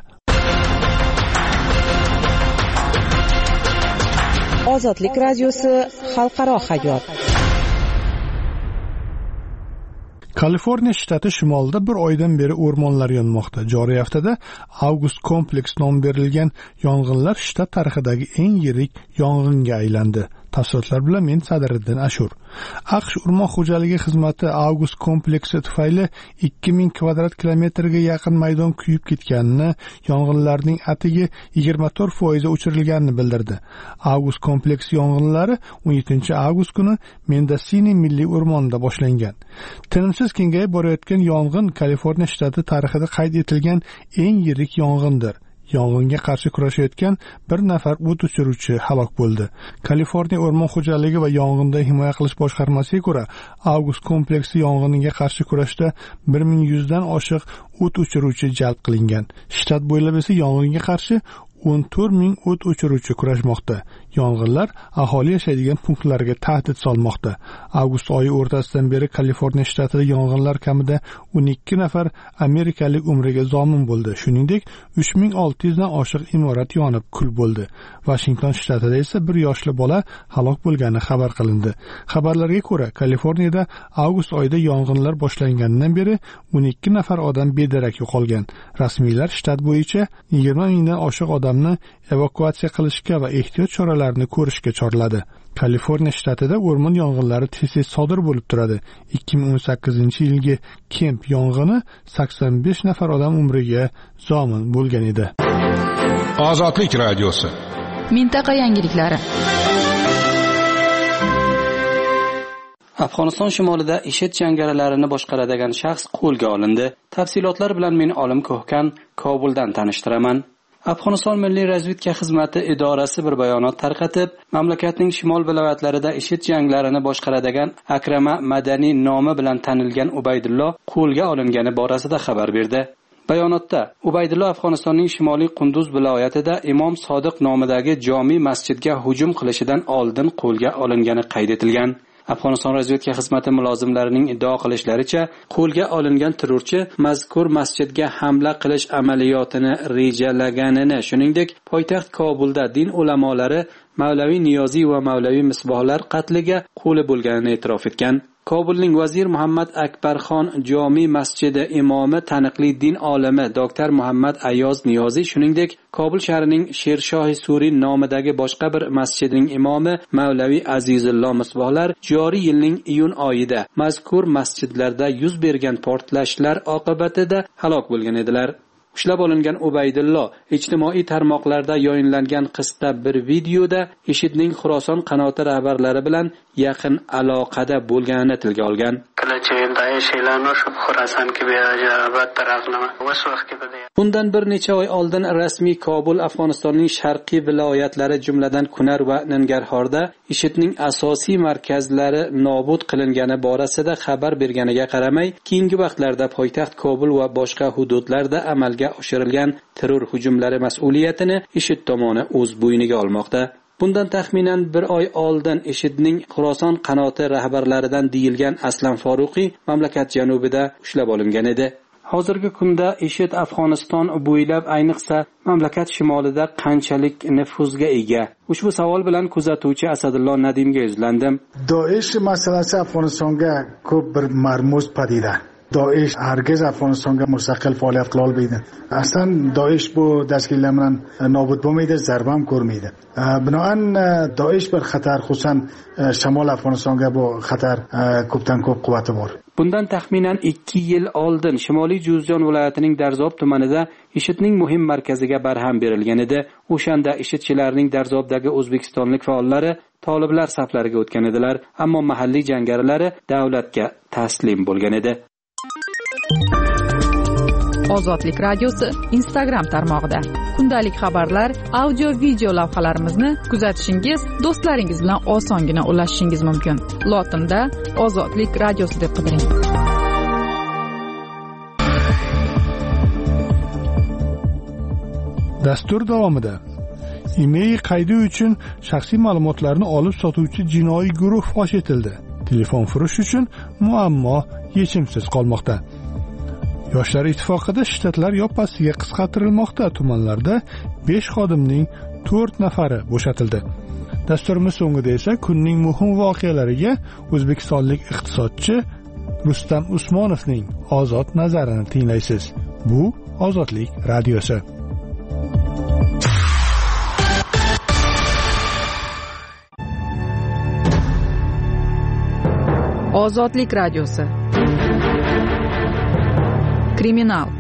Ozodlik radiosi xalqaro hayot. Kaliforniya shtati shimolida bir oydan beri o'rmonlar yonmoqda. Joriy haftada August kompleks nom berilgan yong'inlar shtat tarixidagi eng yirik yong'inga aylandi. Tafsilotlar bilan men Sadriddin Ashur. AQSh O'rmon xo'jaligi xizmati August kompleksi tufayli 2000 kvadrat kilometrga yaqin maydon kuyib ketganini, yong'inlarning atigi 24% o'chirilganini bildirdi. August kompleksi yong'inlari 17 avgust kuni Mendocino milliy o'rmonida boshlangan. Tinimsiz kengayib borayotgan yong'in Kaliforniya shtati tarixida qayd etilgan eng yirik yong'indir. Yong'inga qarshi kurashayotgan bir nafar o't o'chiruvchi halok bo'ldi. Kaliforniya o'rmon xo'jaligi va yong'indan himoya qilish boshqarmasiga ko'ra, August kompleksi yong'iniga qarshi kurashda 1100 dan oshiq o't o'chiruvchi jalb qilingan. Shtat bo'ylab esa yong'inga qarshi 14000 o't o'chiruvchi kurashmoqda. Yong'inlar aholi yashaydigan punktlarga tahdid solmoqda. Avgust oyi o'rtasidan beri Kaliforniya shtatida yong'inlar kamida 12 nafar amerikalik umriga zomin bo'ldi. Shuningdek, 3600 dan oshiq imorat yonib kul bo'ldi. Washington shtatida esa bir yoshli bola halok bo'lgani xabar qilindi. Xabarlarga ko'ra, Kaliforniyada avgust oyida yong'inlar boshlanganidan beri 12 nafar odam bedarak yo'qolgan. Rasmiylar shtat bo'yicha 20 mingdan oshiq odamni evakuatsiya qilishga va ehtiyot choralarini ko'rishga chorladi. Kaliforniya shtatida o'rmon yong'inlari tez-tez sodir bo'lib turadi. 2018-yilgi Kemp yong'ini 85 nafar odam umriga zomin bo'lgan edi. Ozodlik radiosi. Mintaqa yangiliklari. Afg'oniston shimolida IShID jangarilalarini boshqaradigan shaxs qo'lga olindi. Tafsilotlar bilan men Olim Ko'hkan Kobuldan tanishtiraman. Afg'oniston Milliy razvedka xizmati idorasi bir bayonot tarqatib, mamlakatning shimol viloyatlarida IShID janglarini boshqaradigan Akrama Madaniy nomi bilan tanilgan Ubaydullo qo'lga olingani borasida xabar berdi. Bayonotda Ubaydullo Afg'onistonning shimoliy Qunduz viloyatida Imom Sodiq nomidagi jami masjidga hujum qilishidan oldin qo'lga olingani qayd etilgan. Afg'oniston razvedka xizmati mulozimlarining iddao qilishlaricha, qo'lga olingan terrorchi mazkur masjidga hamla qilish amaliyotini rejalaganini, shuningdek, poytaxt Kobulda din ulamolari Mavlaviy Niyoziy va Mavlaviy Misbohlar qatliga qo'li bo'lganini e'tirof etgan. Kobulning vazir Muhammad Akbarxon jami masjidi imomi taniqli din olimi Dr. Muhammad Ayoz Niyoziy, shuningdek, Kobul shahrining Shershohi Suri nomidagi boshqa bir masjidning imomi Mavlaviy Azizullo Misbohlar joriy yilning iyun oyida mazkur masjidlarda yuz bergan portlashlar oqibatida halok bo'lgan edilar. Ushlab olingan Ubaydullo ijtimoiy tarmoqlarda yoyinlangan qisqa bir videoda IShIDning Xuroson qanoti rahbarlari bilan yaqin aloqada bo'lganini tilga olgan. Bundan bir necha oy oldin rasmiy Kobul Afg'onistonning sharqiy viloyatlari jumladan Kunar va Nangarhorda IShIDning asosiy markazlari nobud qilingani borasida xabar berganiga qaramay, keyingi vaqtlarda poytaxt Kobul va boshqa hududlarda amalga oshirilgan terror hujumlari mas'uliyatini IShID tomoni o'z bo'yniga olmoqda. Bundan taxminan bir oy oldin IShIDning Xuroson qanoti rahbarlaridan deyilgan Aslam Foruqiy mamlakat janubida ushlab olingan edi. Hozirgi kunda IShID Afg'oniston bo'ylab, ayniqsa mamlakat shimolida qanchalik nufuzga ega? Ushbu savol bilan kuzatuvchi Asadullo Nadimga yuzlandim. Daesh masalasi Afg'onistonga ko'p bir marmuz padida. Doish hargiz Afg'onistonga mustaqil faoliyat qila olmaydi. Aslan Doish bu tashkillar bilan nobud bo'lmaydi, zarba ham ko'rmaydi. Binoan Doish bir xatar, xususan Shamol Afg'onistonga bu xatar ko'pdan ko'p quvvati bor. Bundan taxminan 2 yil oldin Shimoliy Juzjon viloyatining Darzob tumanida IShIDning muhim markaziga barham berilgan edi. O'shanda IShIDchilarning Darzobdagi o'zbekistonlik faollari toliblar saflariga o'tgan edilar, ammo mahalliy jangarilari davlatga taslim bo'lgan edi. Ozodlik radiosi Instagram tarmog'ida kundalik xabarlar, audio video lavhalarimizni kuzatishingiz, do'stlaringiz bilan osongina ulashishingiz mumkin. Lotinda Ozodlik radiosi deb qidiring. Dastur davomida email qaydi uchun shaxsiy ma'lumotlarni olib sotuvchi jinoiy guruh fosh etildi. Telefon furush uchun muammo yechimsiz qolmoqda. Yoshlar ittifoqida shtatlar yoppasiga qisqartirilmoqda. Tumanlarda 5 xodimning 4 nafari bo'shatildi. Dasturimiz so'ngida esa kunning muhim voqealariga o'zbekistonlik iqtisodchi Rustam Usmonovning ozod nazarini tinglaysiz. Bu Ozodlik radiosi. Ozodlik radiosi. Kriminal.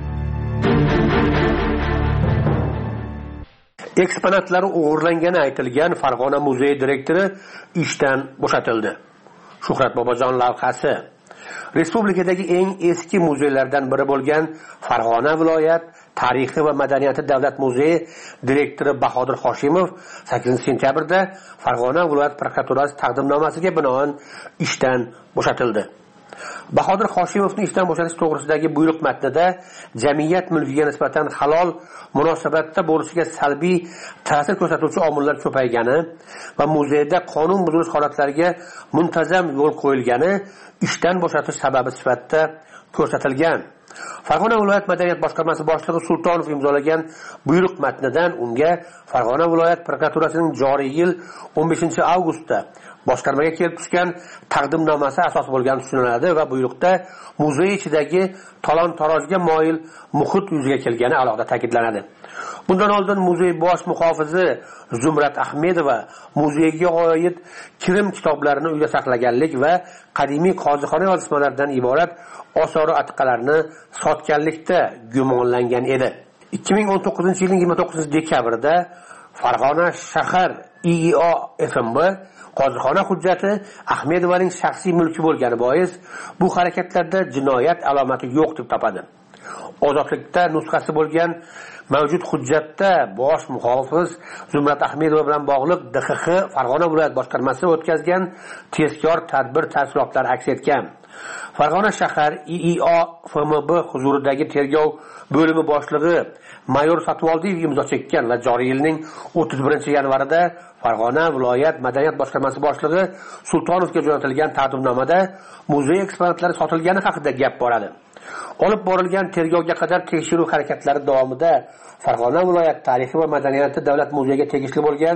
Eksponatlari o'g'irlangani aytilgan Farg'ona muzeyi direktori ishdan bo'shatildi. Shuhrat Bobojon lavhasi. Respublikadagi eng eski muzeylardan biri bo'lgan Farg'ona viloyat tarixi va madaniyati davlat muzeyi direktori Bahodir Hoshimov 8-sentyabrda Farg'ona viloyat prokuraturasi taqdimnomasiga binoan ishdan bo'shatildi. Bahodir Hoshimovning ishdan bo'shatish to'g'risidagi buyruq matnida jamiyat mulkiga nisbatan halol munosabatda bo'lishiga salbiy ta'sir ko'rsatuvchi omillar ko'paygani va muzeyda qonun buzilish holatlariga muntazam yo'l qo'yilgani ishdan bo'shatish sababi sifatida ko'rsatilgan. Farg'ona viloyat madaniyat boshqarmasi boshlig'i Sultonov imzolagan buyruq matnidan unga Farg'ona viloyat prokuraturasining joriy yil 15-avgustda boshqarmaga kelib tushgan taqdimnomasi asos bo'lgani tushuniladi va buyruqda muzey ichidagi talon-tarojga moyil muhit yuzaga kelgani alohida ta'kidlanadi. Bundan oldin muzey bosh muhofizi Zumrat Ahmedova muzeyga oid kirim kitoblarini uyda saqlaganlik va qadimiy qozixona yozishmalaridan iborat osori atiqalarni sotganlikda gumonlangan edi. 2019-yilning 29-dekabrida Farg'ona shahar IIO FMB qozixona hujjati Ahmedovaning shaxsiy mulki bo'lgani bois bu harakatlarda jinoyat alomati yo'q deb topadi. Ozodlikda nusxasi bo'lgan mavjud hujjatda bosh muhofiz Zumrat Ahmedova bilan bog'liq DXX Farg'ona viloyat boshqarmasi o'tkazgan tezkor tadbir tafsilotlari aks etgan. Farg'ona shahar IIO FMB huzuridagi tergov bo'limi boshlig'i Mayor Satvoldiyev imzo chekkan va joriy yilning 31-yanvarida Farg'ona viloyat madaniyat boshqarmasi boshlig'i Sultonovga jo'natilgan taqdimnomada muzey eksponatlari sotilgani haqida gap boradi. Olib borilgan tergovga qadar tekshiruv harakatlari davomida Farg'ona viloyat tarixi va madaniyati davlat muzeyiga tegishli bo'lgan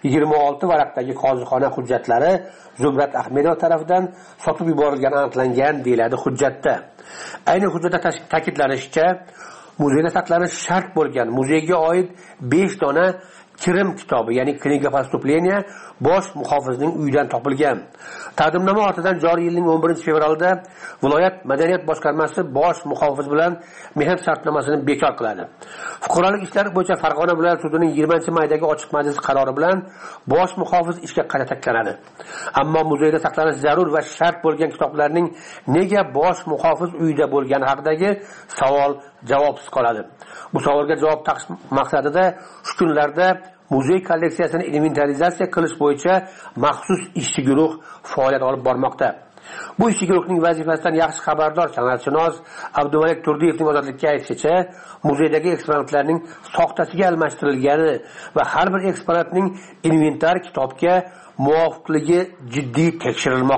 26 varaqdagi qozixona hujjatlari Zumrat Ahmedov tomonidan sotib yuborilgani aniqlangan deyiladi hujjatda. Ayni hujjatda ta'kidlanishicha, muzeyda saqlanish shart bo'lgan muzeyga oid 5 dona kirim kitobi, ya'ni kniga postupleniya bosh muhofizning uyidan topilgan. Taqdimnoma ortidan joriy yilning 11-fevralda viloyat madaniyat boshqarmasi bosh muhofiz bilan mehnat shartnomasini bekor qiladi. Fuqarolik ishlari bo'yicha Farg'ona viloyat sudining 20-maydagi ochiq majlis qarori bilan bosh muhofiz ishga qayta tayinlanadi. Ammo muzeyda saqlanish zarur va shart bo'lgan kitoblarning nega bosh muhofiz uyida bo'lgani haqidagi savol javobsiz qoladi. Bu savolga javob topish maqsadida shu kunlarda muzey kolleksiyasini inventarizatsiya qilish bo'yicha maxsus ishchi guruh faoliyat olib bormoqda. Bu ishchi guruhning vazifasidan yaxshi xabardor san'atshunos Abdumalik Turdiyevning ozodlikka aytishicha, muzeydagi eksponatlarning soxtasiga almashtirilgani va har bir eksponatning inventar kitobga muvofiqligi jiddiy tekshirilmoqda.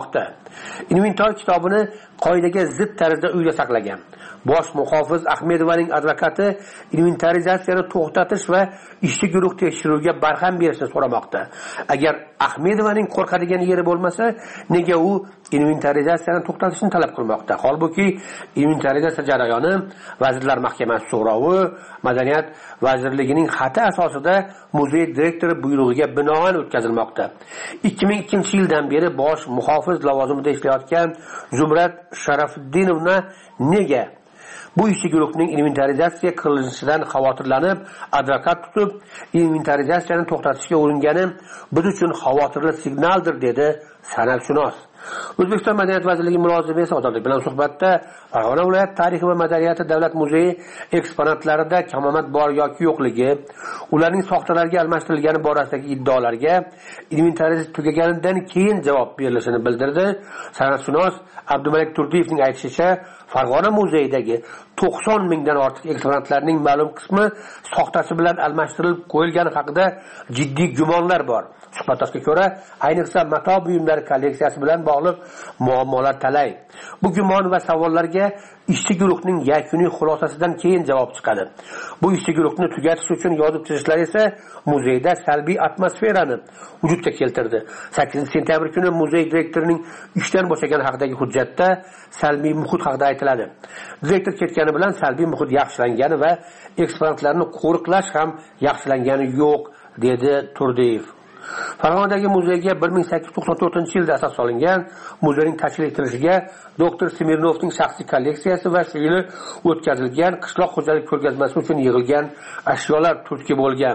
Inventor kitobini qoidaga zid tarzda uyda saqlagan. Bosh muhofiz Ahmedovaning advokati inventarizatsiyani to'xtatish va ishchi guruh tekshiruvga barham berishni so'ramoqda. Agar Ahmedovaning qo'rqadigan yeri bo'lmasa, nega u inventarizatsiyani to'xtatishni talab qilmoqda? Holbuki, inventarizatsiya jarayoni Vazirlar Mahkamasi so'rovi, Madaniyat vazirligining xati asosida muzey direktori buyrug'iga binoan o'tkazilmoqda. 2002-yildan beri bosh muhofiz lavozimida ishlayotgan Zumrat Sharafuddinovna nega bu ishchi guruhning inventarizatsiya qilinishidan xavotirlanib, advokat tutib, inventarizatsiyani to'xtatishga uringani biz uchun xavotirli signaldir, dedi san'atshunos. O'zbekiston Madaniyat vazirligi mulozimi esa Ozodlik bilan suhbatda Farg'ona viloyat tarixi va madaniyati davlat muzeyi eksponatlarida kamomad bor yoki yo'qligi, ularning soxtalarga almashtirilgani borasidagi iddaolarga inventarizatsiya tugaganidan keyin javob berilishini bildirdi. San'atshunos Abdumalik Turdiyevning aytishicha, Farg'ona muzeyidagi 90 mingdan ortiq eksponatlarning ma'lum qismi soxtasi bilan almashtirilib qo'yilgani haqida jiddiy gumonlar bor. Suhbatdoshga ko'ra, ayniqsa mato buyumlari kolleksiyasi bilan bog'liq muammolar talay. Bu gumon va savollarga ishchi guruhning yakuniy xulosasidan keyin javob chiqadi. Bu ishchi guruhni tugatish uchun yozib chizishlar esa muzeyda salbiy atmosferani vujudga keltirdi. 8-sentyabr kuni muzey direktorining ishdan bo'shagani haqidagi hujjatda salbiy muhit haqida aytiladi. Direktor ketgani bilan salbiy muhit yaxshilangani va eksponatlarni qo'riqlash ham yaxshilangani yo'q, dedi Turdiyev. Farg'onadagi muzeyga 1894-yilda asos solingan muzeyning tashkil etilishiga doktor Smirnovning shaxsiy kolleksiyasi va shu yili o'tkazilgan qishloq xo'jalik ko'rgazmasi uchun yig'ilgan ashyolar turtki bo'lgan.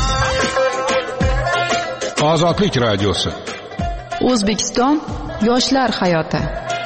Ozodlik radiosi. O'zbekiston yoshlar hayoti.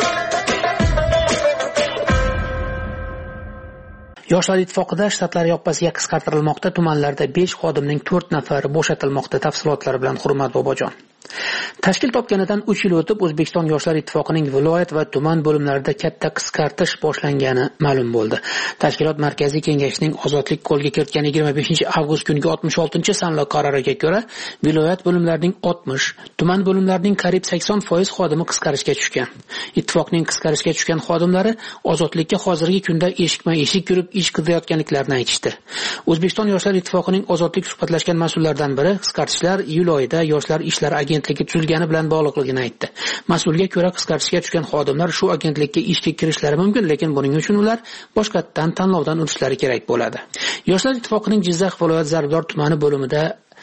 Yoshlar ittifoqida shtatlar yoppasiga qisqartirilmoqda, tumanlarda 5 xodimning 4 nafari bo'shatilmoqda. Tafsilotlari bilan Hurmat Bobojon. Tashkil topganidan 3 yil o'tib O'zbekiston Yoshlar ittifoqining viloyat va tuman bo'limlarida katta qisqartish boshlangani ma'lum bo'ldi. Tashkilot markaziy kengashining ozodlik qo'lga kiritgan 25-avgust kuniga 66-sanli qaroriga ko'ra, viloyat bo'limlarining 60, tuman bo'limlarining qariyb 80% xodimi qisqarishga tushgan. Ittifoqning qisqarishga tushgan xodimlari ozodlikka hozirgi kunda eshikma-eshik yurib ish qilayotganliklarini aytishdi. O'zbekiston Yoshlar ittifoqining ozodlik suhbatlashgan mas'ullardan biri qisqartishlar iyul oyida Yoshlar ishlari agentligi tuzilgani bilan bog'liqligini aytdi. Mas'ulga ko'ra qisqartishga tushgan xodimlar shu agentlikka ishga kirishlari mumkin, lekin buning uchun ular boshqatdan tanlovdan o'tishlari kerak bo'ladi. Yoshlar ittifoqining Jizzax viloyat Zarbdor tumani bo'limida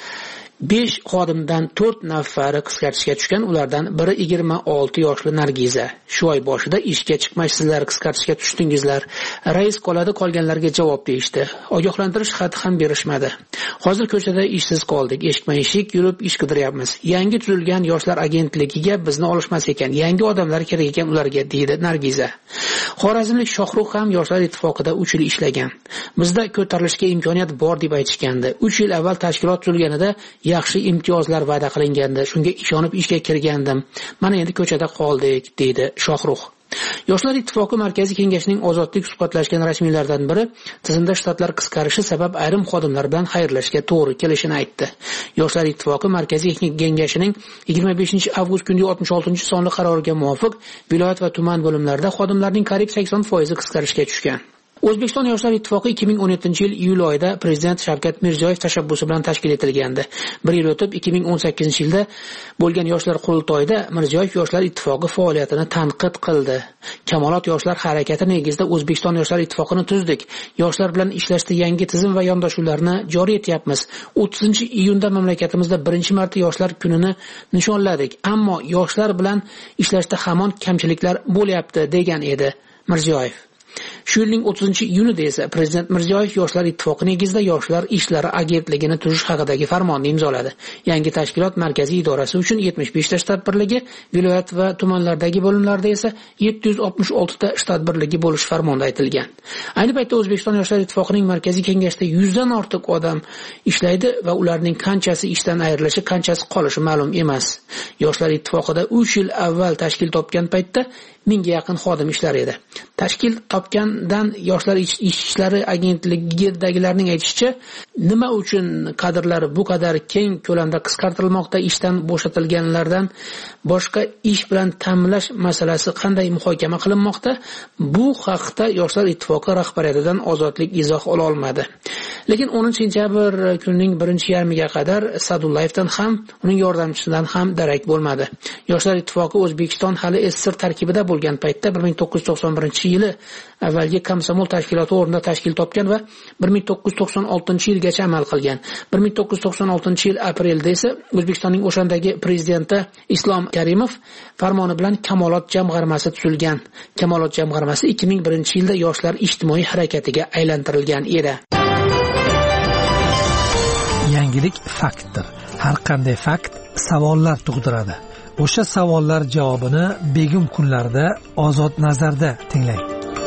5 xodimdan 4 nafari qisqartishga tushgan, ulardan biri 26 yoshli Nargiza. Shu oy boshida ishga chiqmaysizlar, qisqartishga tushdingizlar. Rais qoladi, qolganlarga javob berishdi. Ogohlantirish xati ham berishmadi. Hozir ko'chada ishsiz qoldik, eshikma-eshik yurib ish qidiryapmiz. Yangi tuzilgan yoshlar agentligiga bizni olishmas ekan, yangi odamlar kerak ekan ularga, deydi Nargiza. Xorazmlik Shohruh ham Yoshlar ittifoqida 3 yil ishlagan. Bizda ko'tarilishga imkoniyat bor deb aytishgandi. 3 yil avval tashkilot tuzilganida yaxshi imtiyozlar va'da qilingandi. Shunga ishonib ishga kirgandim. Mana endi ko'chada qoldik, deydi Shohruh. Yoshlar ittifoqi markaziy kengashining ozodlik suhbatlashgan rasmiylardan biri tizimda shtatlar qisqarishi sabab ayrim xodimlar bilan xayrlashishga to'g'ri kelishini aytdi. Yoshlar ittifoqi markaziy kengashining 25-avgust kuniga 66-sonli qaroriga muvofiq viloyat va tuman bo'limlarida xodimlarning qariyb 80% qisqarishga tushgan. O'zbekiston Yoshlar ittifoqi 2017-yil iyul oyida Prezident Shavkat Mirziyoyev tashabbusi bilan tashkil etilgandi. 1 yil o'tib 2018-yilda bo'lgan yoshlar qurultoyida Mirziyoyev Yoshlar ittifoqi faoliyatini tanqid qildi. Kamolot yoshlar harakati negizida O'zbekiston Yoshlar ittifoqini tuzdik. Yoshlar bilan ishlashda yangi tizim va yondashuvlarni joriy etyapmiz. 30-iyunda mamlakatimizda birinchi marta yoshlar kunini nishonladik. Ammo yoshlar bilan ishlashda hamon kamchiliklar bo'lyapti, degan edi Mirziyoyev. Shu yilning 30-iyunida esa Prezident Mirziyoyev Yoshlar ittifoqi negizida Yoshlar ishlari agentligini tuzish haqidagi farmonni imzoladi. Yangi tashkilot markaziy idorasi uchun 75 ta shtat birligi, viloyat va tumanlardagi bo'limlarda esa 766 ta shtat birligi bo'lish farmonda aytilgan. Ayni paytda O'zbekiston Yoshlar ittifoqining markaziy kengashida 100 dan ortiq odam ishlaydi va ularning qanchasi ishdan ayrilishi, qanchasi qolishi ma'lum emas. Yoshlar ittifoqida 3 yil avval tashkil topgan paytda mingga yaqin xodim ishlar edi. Tashkil topgandan Yoshlar ishlari agentligidagilarning aytishicha, nima uchun kadrlar bu qadar keng ko'lamda qisqartirilmoqda, ishdan bo'shatilganlardan boshqa ish bilan ta'minlash masalasi qanday muhokama qilinmoqda? Bu haqda Yoshlar ittifoqi rahbariyatidan Ozodlik izoh ola olmadi. Lekin 10-sentyabr kunining birinchi yarmiga qadar Sadullayevdan ham, uning yordamchisidan ham darak bo'lmadi. Yoshlar ittifoqi O'zbekiston hali SSR tarkibida bo'lgan paytda 1991-yili avvalgi komsomol tashkiloti o'rnida tashkil topgan va 1996-yilgacha amal qilgan. 1996-yil aprelda esa O'zbekistonning o'shandagi prezidenti Islom Karimov farmoni bilan Kamolot jamg'armasi tuzilgan. Kamolot jamg'armasi 2001-yilda Yoshlar ijtimoiy harakatiga aylantirilgan edi. Yangilik faktdir. Har qanday fakt savollar tug'diradi. O'sha savollar javobini begim kunlarda Ozod nazarda tinglang.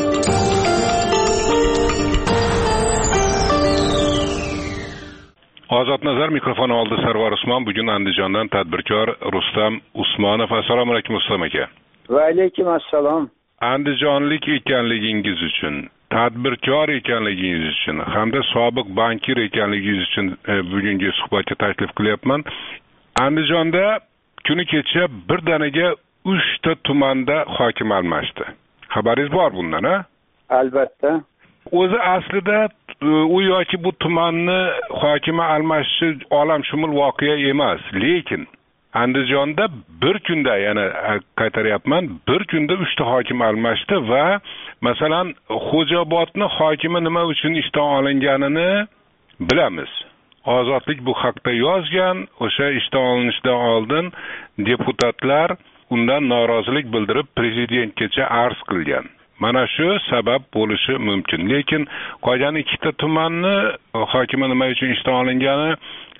Ozod nazar mikrofoni oldi Sarvar Usmon. Bugun Andijondan tadbirkor Rustam Usmonov. Assalomu alaykum Rustam aka. Va alaykum assalom. Andijonlik ekanligingiz uchun, tadbirkor ekanligingiz uchun hamda sobiq bankir ekanligingiz uchun bugungi suhbatga taklif qilyapman. Andijonda kuni kecha birdaniga 3 ta tumanda hokim almashdi. Xabaringiz bor bundan, ha? Albatta. O'zi aslida u yoki bu tumanni hokimi almashishi olamshumul voqea emas, lekin Andijonda bir kunda, yana qaytaryapman, bir kunda 3 ta hokim almashdi va masalan Xo'jaobodni hokimi nima uchun ishdan olinganini bilamiz. Ozodlik bu haqda yozgan, o'sha ishdan olinishidan oldin deputatlar undan norozilik bildirib prezidentgacha arz qilgan. Mana shu sabab bo'lishi mumkin. Lekin qolgan 2 ta tumanni hokimi nima uchun ishdan olingani,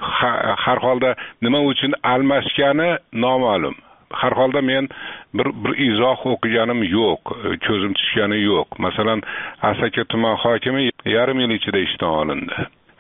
har holda nima uchun almashgani noma'lum. Har holda men bir izoh o'qiganim yo'q, ko'zim tushgani yo'q. Masalan, Asaka tuman hokimi yarim yil ichida ishdan olindi.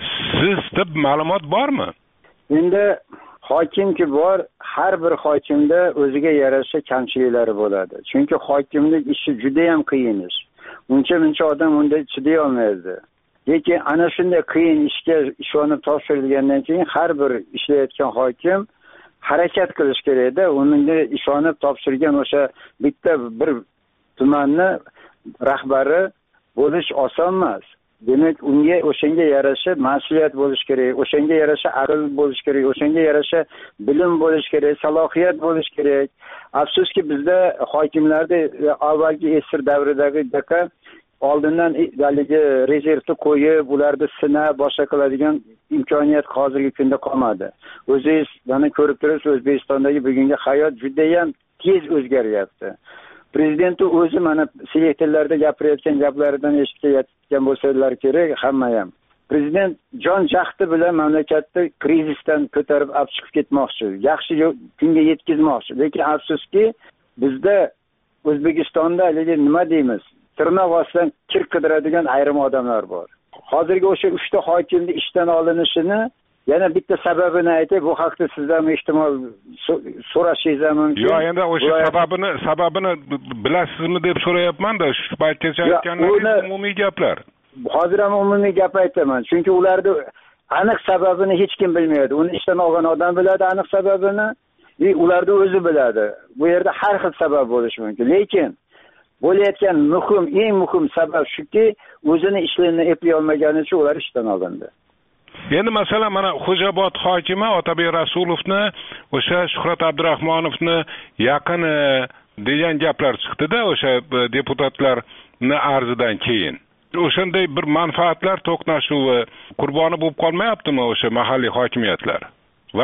Sizda ma'lumot bormi? Endi hokimki bor, har bir hokimda o'ziga yarasha kamchiliklari bo'ladi. Chunki hokimlik ishi juda ham qiyin ish. Uncha odam unda chiday olmaydi. Lekin ana shunday qiyin ishga ishonib topshirilgandan keyin har bir ishlayotgan hokim harakat qilish kerak-da. Unga ishonib topshirgan o'sha bitta bir tumanni rahbari bo'lish oson emas. Demak, unga o'shanga yarasha mas'uliyat bo'lish kerak, o'shanga yarasha aql bo'lish kerak, o'shanga yarasha bilim bo'lish kerak, salohiyat bo'lish kerak. Afsuski bizda hokimlarda avvalgi SSR davridagi daqa oldindan haligi rezervni qo'yib, ularni sinab boshqa qiladigan imkoniyat hozirgi kunda qolmadi. O'zingiz mana ko'rib turibsiz, O'zbekistondagi bugungi hayot juda ham tez o'zgaryapti. Prezident o'zi mana selektorlarda gapirayotgan gaplaridan eshitgan bo'lsalar kerak, hamma ham. Prezident jon jahdi bilan mamlakatni krizisdan ko'tarib olib chiqib ketmoqchi, yaxshi kunga yetkazmoqchi. Lekin afsuski, bizda O'zbekistonda nima deymiz? Tirnoq ostidan kir qidiradigan ayrim odamlar bor. Hozirgi o'sha 3 ta hokimning ishdan olinishini yana bitta sababini aytib, bu haqda sizdan ehtimol so'rashingiz mumkin. Yo'q, endi o'sha sababini bilasizmi deb so'rayapman-da, shu paytgacha aytganlaringiz umumiy gaplar. Hozir ham umumiy gap aytaman, chunki ularni aniq sababini hech kim bilmaydi. Uni ishdan olgan odam biladi aniq sababini, va ularni o'zi biladi. Bu yerda har xil sabab bo'lishi mumkin. Lekin bo'layotgan eng muhim sabab shuki, o'zini ishlarini eplay olmagani uchun ular ishdan olindi. Endi masalan mana Xo'jaobod hokimi Otabek Rasulovni o'sha Shuhrat Abdurahmonovni yaqini degan gaplar chiqdi-da o'sha deputatlarni arzidan keyin. O'shanday bir manfaatlar to'qnashuvi qurboni bo'lib qolmayaptimi o'sha mahalliy hokimiyatlar? Va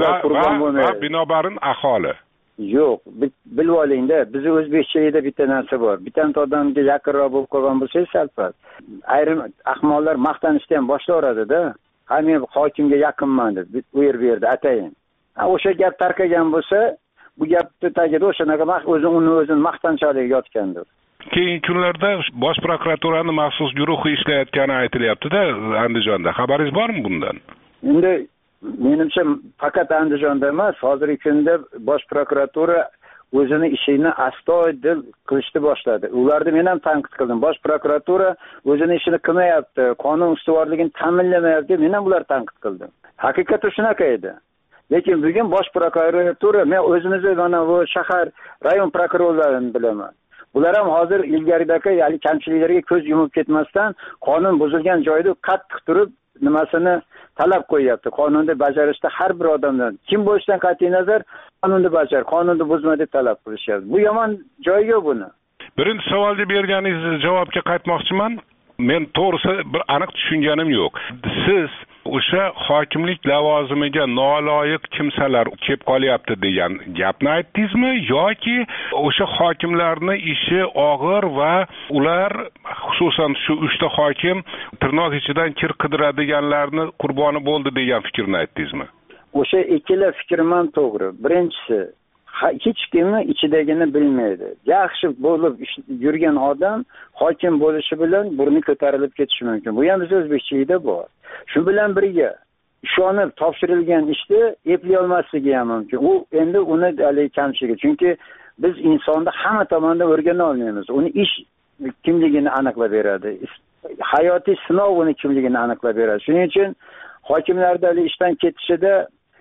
binobarin aholi. Yo'q, bilib olingda, bizning o'zbekchilikda bitta narsa bor. Bitta odamga yaqinroq bo'lib qolgan bo'lsangiz salpas. Ayrim ahmoqlar maqtanishdan boshlayveradi-da. Men hokimga yaqinman deb u yerda atayin. O'sha gap tarqagan bo'lsa, bu gapni tagida o'shanaqa o'zini maqtanchalik yotgandir. Keyingi kunlarda Bosh prokuraturaning maxsus guruhi ishlayotgani aytilyapti-da Andijonda. Xabaringiz bormi bundan? Endi menimcha faqat Andijonda emas, hozirgi kunda Bosh prokuratura o'zini ishini astoydil qilishni boshladi. Ularni men ham tanqid qildim. Bosh prokuratura o'zini ishini qilmayapti, qonun ustuvorligini ta'minlamayapti, men ham ularni tanqid qildim. Haqiqatda shunaqa edi. Lekin bugun bosh prokuratura, men o'zimizni mana bu shahar rayon prokurorlarini bilaman. Ular ham hozir ilgarigidagi ya'ni kamchiliklarga ko'z yumib ketmasdan qonun buzilgan joyda qattiq turib nimasini talab qo'yapti. Qonunni bajarishda har bir odamdan kim bo'lishidan qat'iy nazar qonunni bajar, qonunni buzma deb talab qilishyapti. Bu yomon joy yo'q buni. Birinchi savolga berganingiz javobga qaytmoqchiman. Men to'g'risi bir aniq tushunganim yo'q. Siz o'sha hokimlik lavozimiga noloyiq kimsalar kelib qolyapti degan gapni aytdingizmi yoki o'sha hokimlarning ishi og'ir va ular xususan shu 3 ta hokim tirnoq ichidan kir qidiradiganlarni qurboni bo'ldi degan fikrni aytdingizmi? O'sha ikkala fikrim ham to'g'ri. Birinchisi, hech kimni ichidagini bilmaydi. Yaxshi bo'lib yurgan odam hokim bo'lishi bilan burni ko'tarilib ketishi mumkin. Bu ham bizning o'zbekchilikda bor. Shu bilan birga ishonib topshirilgan ishni eplay olmasligi ham mumkin. U endi uni kamchiligi. Chunki biz insonni hamma tomondan o'rgana olmaymiz. Uni ish kimligini aniqlab beradi. Hayotiy sinov uni kimligini aniqlab beradi. Shuning uchun hokimlarda ishdan ketishida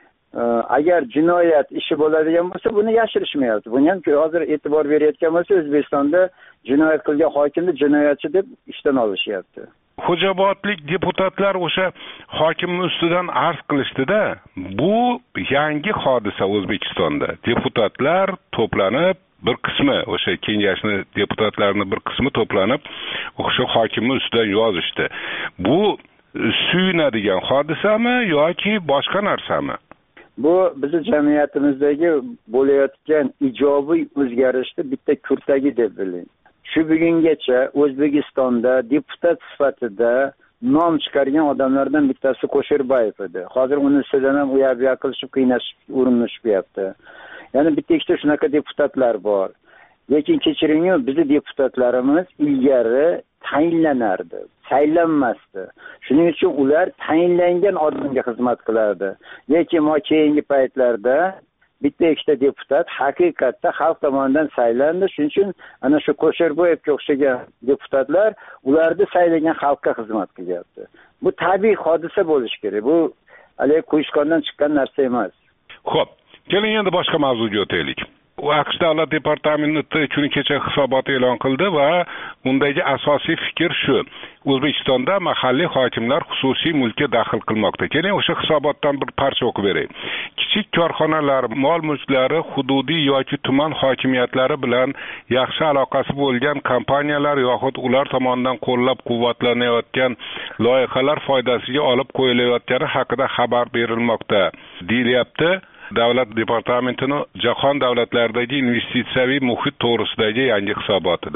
agar jinoyat ishi bo'ladigan bo'lsa, buni yashirishmayapti. Buni ham hozir e'tibor berayotgan bo'lsa, O'zbekistonda jinoyat qilgan hokimni jinoyatchi deb ishdan olishyapti. Xo'jobodlik deputatlar o'sha hokimning ustidan arz qilishdi-da. Bu yangi hodisa O'zbekistonda. Deputatlar to'planib bir qismi o'sha kengashni deputatlarning bir qismi to'planib o'sha hokimning ustidan yozishdi. Bu suyunadigan hodisami yoki boshqa narsami? Bu bizning jamiyatimizdagi bo'layotgan ijobiy o'zgarishni bitta kurtagi deb biling. Shu bugungacha O'zbekistonda deputat sifatida nom chiqargan odamlardan bittasi Qo'shirbayev edi. Hozir uni ustidan ham u yoq qilishib qiynashib urinishibdi. Ya'ni bitta ikkita shunaqa deputatlar bor. Lekin kechiring, bizning deputatlarimiz ilgari tayinlanardi, saylanmasdi. Shuning uchun ular tayinlangan odamga xizmat qilardi. Lekin keyingi paytlarda bitta ikkita deputat haqiqatda xalq tomonidan saylandi. Shuning uchun ana shu Qo'shirboyevga o'xshagan deputatlar ularni saylagan xalqqa xizmat qilyapti. Bu tabiiy hodisa bo'lishi kerak. Bu hali quyishqondan chiqqan narsa emas. Xo'p, keling endi boshqa mavzuga o'taylik. AQSh davlat departamenti kuni kecha hisobot e'lon qildi va undagi asosiy fikr shu: O'zbekistonda mahalliy hokimlar xususiy mulkka daxl qilmoqda. Keling o'sha hisobotdan bir parcha o'qib beray. Kichik korxonalar, mol-mulklari hududiy yoki tuman hokimiyatlari bilan yaxshi aloqasi bo'lgan kompaniyalar yoxud ular tomonidan qo'llab-quvvatlanayotgan loyihalar foydasiga olib qo'yilayotgani haqida xabar berilmoqda, deyilyapti. Davlat departamentining jahon davlatlaridagi investitsiyaviy muhit to'g'risidagi yangi hisobotida.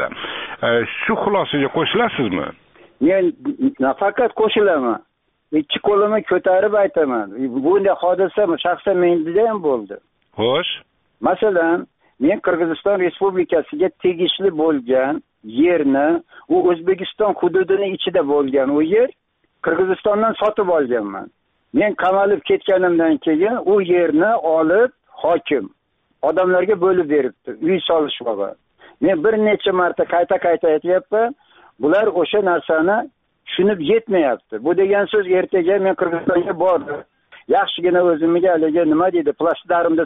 Shu xulosaga qo'shilasizmi? Men nafaqat qo'shilaman, ikki qo'limni ko'tarib aytaman. Bunday hodisa shaxsan menda ham bo'ldi. Xo'sh. Masalan, men Qirg'iziston Respublikasiga tegishli bo'lgan yerni, u O'zbekiston hududining ichida bo'lgan u yer Qirg'izistondan sotib olganman. Men qamalib ketganimdan keyin u yerni olib hokim odamlarga bo'lib beribdi, uy solishmoqqa. Men bir necha marta qayta aytyapman, bular o'sha narsani tushunib yetmayapti. Bu degan so'z ertaga men Qirg'izistonga bordim. Yaxshigina o'zimga haligi nima deydi, plashtlarimni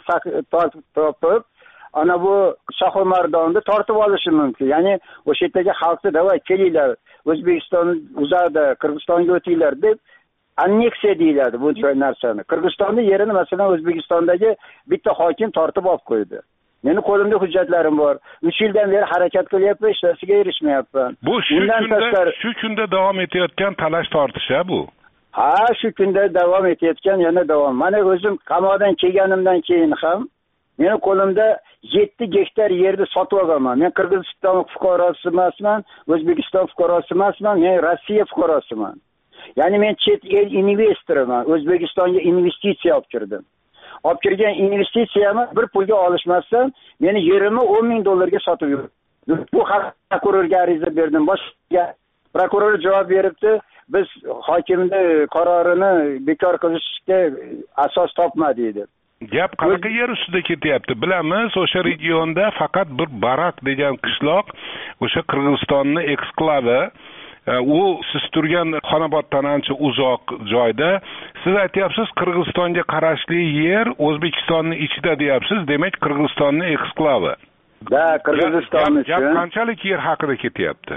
topib, ana bu Shohimardonni tortib olishim mumkin. Ya'ni o'sha yerdagi xalqni davay kelinglar, O'zbekiston uzadi, Qirg'izistonga o'tinglar deb anneksiya deyiladi bu narsani. Qirg'izistonning yerini masalan O'zbekistondagi bitta hokim tortib olib qo'ydi. Meni qo'limda hujjatlarim bor. 3 yildan beri harakat qilyapman, hech narsaga erishmayapman. Bu shu kunda davom etayotgan talash tortish bu. Ha, shu kunda davom etayotgan, yana davom. Mana o'zim qamoqdan kelganimdan keyin ham meni qo'limda 7 gektar yerni sotib olganman. Men Qirg'iziston fuqarosi emasman, O'zbekiston fuqarosi emasman, men Rossiya fuqarosiman. Ya'ni men chet el investoriman. O'zbekistonga investitsiya olib kirdim. Olib kirgan investitsiyamni bir pulga olishmasdan meni yerimni $10,000 sotib yurdi. Bu haqda prokurorga ariza berdim. Boshqa prokuror javob beribdi, biz hokimning qarorini bekor qilishga asos topmadik dedi. Gap qanaqa yer ustida ketyapti? Bilamiz, o'sha regionda faqat bir Barak degan qishloq, o'sha Qirg'izistonning eksklavi, u siz turgan Xonoboddan ancha uzoq joyda. Siz aytyapsiz, Qirg'izistonga qarashli yer O'zbekistonning ichida deyapsiz, demak Qirg'izistonning eksklavi. Da, Qirg'iziston uchun gap qanchalik yer haqida ketyapti?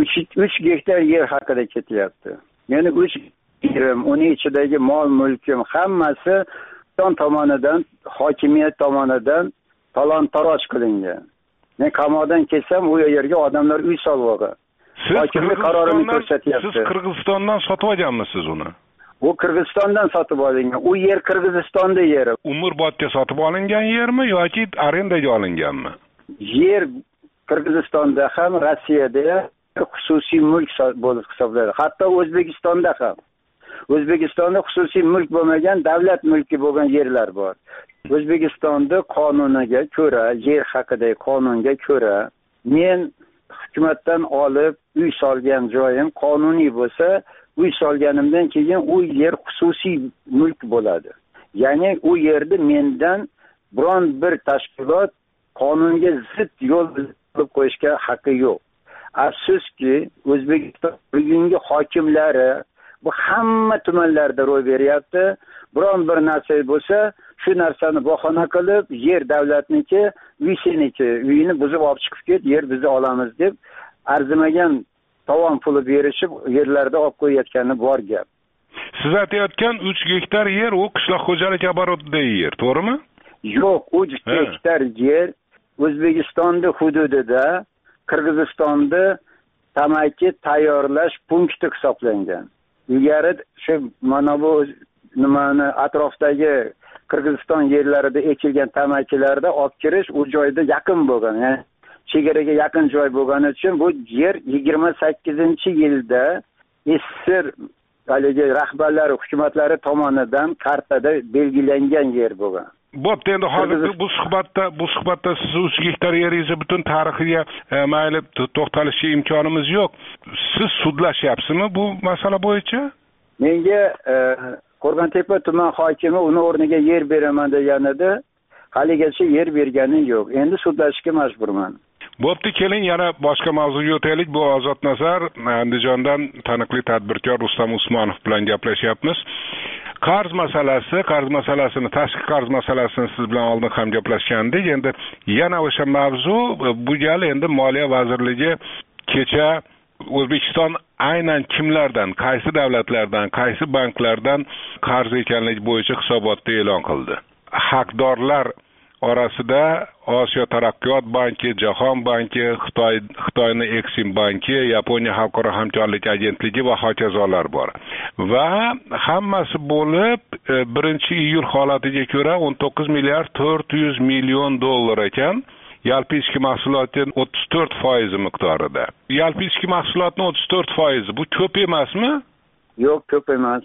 3 gektar yer haqida ketyapti. Ya'ni 3 yerim, uning ichidagi mol-mulkim hammasi tomonidan, hokimiyat tomonidan talon-taroj qilingan. Men qamoqdan kelsam, u yerga odamlar uy solmoqda. Hokimlik qarorini ko'rsatyapti. Siz Qirg'izistondan sotib olganmisiz uni? U Qirg'izistondan sotib olingan. U yer Qirg'izistonda yeri. Umrbodga sotib olingan yermi yoki arendaga olinganmi? Yer Qirg'izistonda ham, Rossiyada ham xususiy mulk bo'lib hisoblanadi. Hatto O'zbekistonda ham. O'zbekistonda xususiy mulk bo'lmagan, davlat mulki bo'lgan yerlar bor. O'zbekistonda qonuniga ko'ra, yer haqidagi qonunga ko'ra, men hukumatdan olib uy solgan joyim qonuniy bo'lsa, uy solganimdan keyin u yer xususiy mulk bo'ladi. Ya'ni u yerda mendan biron bir tashkilot qonunga zid yo'l qilib qo'yishga haqqi yo'q. Afsuski, O'zbekiston bugungi hokimlari bu hamma tumanlarda ro'y beryapti. Biron bir narsa bo'lsa, shu narsani bahona qilib, yer davlatniki, uy seniki, uyini buzib olib chiqib ket, yer bizni olamiz deb arzimagan tovon puli berishib, yerlarda olib qo'yayotgani bor gap. Siz aytayotgan 3 gektar yer u qishloq xo'jalik oborotidagi yer, to'g'rimi? Yo'q, 3 gektar yer O'zbekistonning hududida Qirg'izistonda tamaki tayyorlash punkti hisoblangan. Ilgari shu mana bu nimani atrofdagi Qirg'iziston yerlarida ekilgan tamakilarda olib kirish u joyda yaqin bo'lgan. Ya'ni chegaraga yaqin joy bo'lgani uchun bu yer 28-yilda SSR haligi rahbarlari, hukumatlari tomonidan kartada belgilangan yer bo'lgan. Bo'pti, endi hozir bu suhbatda siz 3 gektar yeringizni butun tarixiga mayli to'xtalishga imkonimiz yo'q. Siz sudlashyapsizmi bu masala bo'yicha? Menga Qo'rg'ontepa tuman hokimi uni o'rniga yer beraman deganida, haligacha yer bergani yo'q. Endi sudlashga majburman. Bo'pti, keling yana boshqa mavzuga o'taylik. Bu Ozod Nazar, Andijondan taniqli tadbirkor Rustam Usmonov bilan gaplashyapmiz. Qarz masalasini, tashqi qarz masalasini siz bilan oldin ham gaplashgandik. Endi yana o'sha mavzu bu gal endi Moliya vazirligi kecha O'zbekiston aynan kimlardan, qaysi davlatlardan, qaysi banklardan qarz ekanligi bo'yicha hisobotni e'lon qildi. Haqdorlar orasida Osiyo taraqqiyot banki, Jahon banki, Xitoyning Exim banki, Yaponiya xalqaro hamkorlik agentligi va hokazolar bor. Va hammasi bo'lib 1-iyul holatiga ko'ra 19 milliard 400 million dollar ekan. Yalpi ichki mahsulotning 34% miqdorida. Yalpi ichki mahsulotning 34% bu ko'p emasmi? Yo'q, ko'p emas.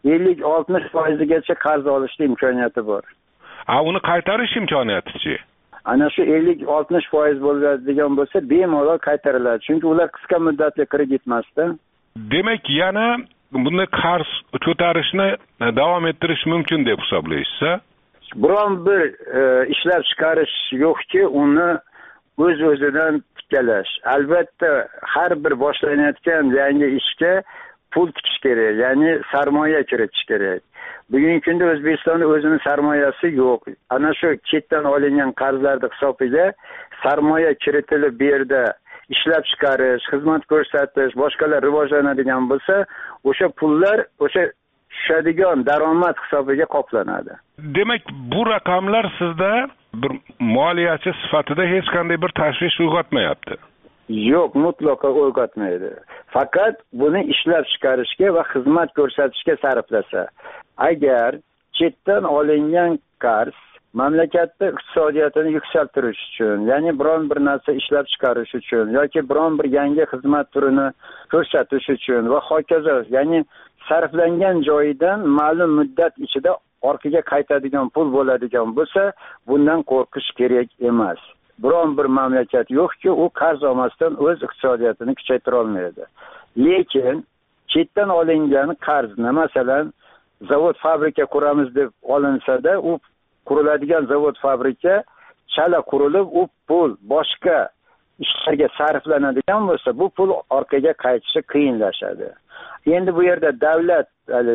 50-60%gacha qarz olishning imkoniyati bor. Uni qaytarish imkoniyati-chi? Ana shu 50-60% bo'ladigan bo'lsa, bemalol qaytariladi. Chunki ular qisqa muddatli kredit emasda. Demak, yana bunday qarz ko'tarishni davom ettirish mumkin deb hisoblaysiz-a? Biron bir ishlab chiqarish yo'qki, uni o'z-o'zidan tiklash. Albatta, har bir boshlanayotgan yangi ishga pul tikish kerak, ya'ni sarmoya kiritish kerak. Bugungi kunda O'zbekistonda o'zining sarmoyasi yo'q. Ana shu chetdan olingan qarzlarning hisobiga sarmoya kiritilib bu yerda ishlab chiqarish, xizmat ko'rsatish, boshqalar rivojlanadigan bo'lsa, o'sha pullar o'sha tushadigan daromad hisobiga qoplanadi. Demak, bu raqamlar sizda bir moliyachi sifatida hech qanday bir tashvish uyg'otmayapti. Yo'q, mutlaqo uyg'otmaydi. Faqat buni ishlab chiqarishga va xizmat ko'rsatishga sarflasa. Agar chetdan olingan qarz mamlakatda iqtisodiyotini yuksaltirish uchun, ya'ni biron bir narsa ishlab chiqarish uchun yoki biron bir yangi xizmat turini ko'rsatish uchun va hokazo, ya'ni sarflangan joyidan ma'lum muddat ichida orqaga qaytadigan pul bo'ladigan bo'lsa, bundan qo'rqish kerak emas. Biron bir mamlakat yo'qki, u qarz olmasdan o'z iqtisodiyotini kuchaytira olmaydi. Lekin chetdan olingan qarzni, masalan, zavod, fabrika quramiz deb olinsa-da, u quriladigan zavod fabrika chala qurilib, u pul boshqa ishlarga sarflanadigan bo'lsa, bu pul orqaga qaytishi qiyinlashadi. Endi bu yerda davlat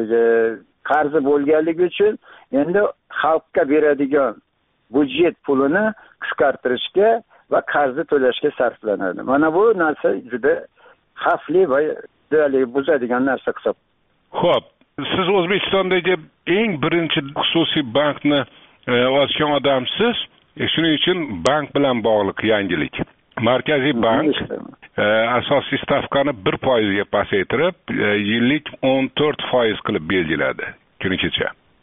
qarzi bo'lganligi uchun endi xalqqa beradigan budjet pulini qisqartirishga va qarzni to'lashga sarflanadi. Mana bu narsa juda xavfli va buzadigan narsa hisob. Xo'p, siz O'zbekistondagi eng birinchi xususiy bankni ochgan odamsiz. Shuning uchun bank bilan bog'liq yangilik. Markaziy bank asosiy stavkani 1% ga pasaytirib, yillik 14% qilib belgiladi kuni kecha.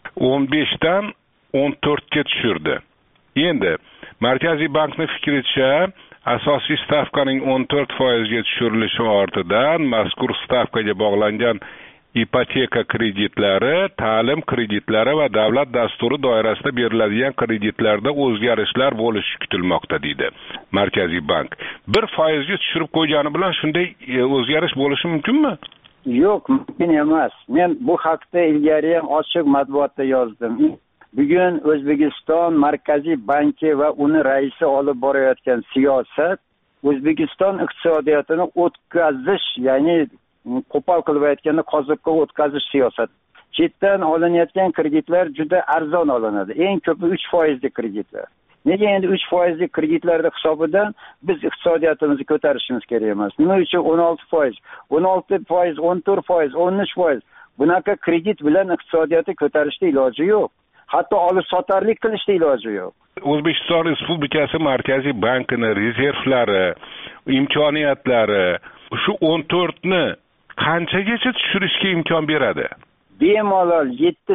15 dan 14 ga tushirdi. Endi Markaziy bankning fikricha, asosiy stavkaning 14% ga tushirilishi ortidan mazkur stavkaga bog'langan ipoteka kreditlari, ta'lim kreditlari va davlat dasturi doirasida beriladigan kreditlarda o'zgarishlar bo'lishi kutilmoqda deydi Markaziy bank. 1% ga tushirib qo'ygani bilan shunday o'zgarish bo'lishi mumkinmi? Yo'q, mumkin emas. Men bu haqda ilgari ham ochiq matbuotda yozdim. Bugun O'zbekiston Markaziy banki va uni raisi olib borayotgan siyosat O'zbekiston iqtisodiyotini o'tkazish, ya'ni qo'pol qilib aytganda qoziqqa o'tkazish siyosati. Chetdan olinayotgan kreditlar juda arzon olinadi. Eng ko'pi 3% lik kreditlar. Nega endi 3% kreditlarda hisobidan biz iqtisodiyotimizni ko'tarishimiz kerak emas? Nima uchun 16%, 16%, 14%, 13%? Bunaqa kredit bilan iqtisodiyotni ko'tarishda iloji yo'q. Hatto olib sotarlik qilishda iloji yo'q. O'zbekiston Respublikasi Markaziy bankining rezervlari, imkoniyatlari shu 14 ni qanchagacha tushirishga imkon beradi? Bemalol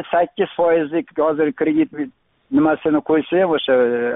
7-8% lik hozir kredit nimasini qo'ysa ham o'sha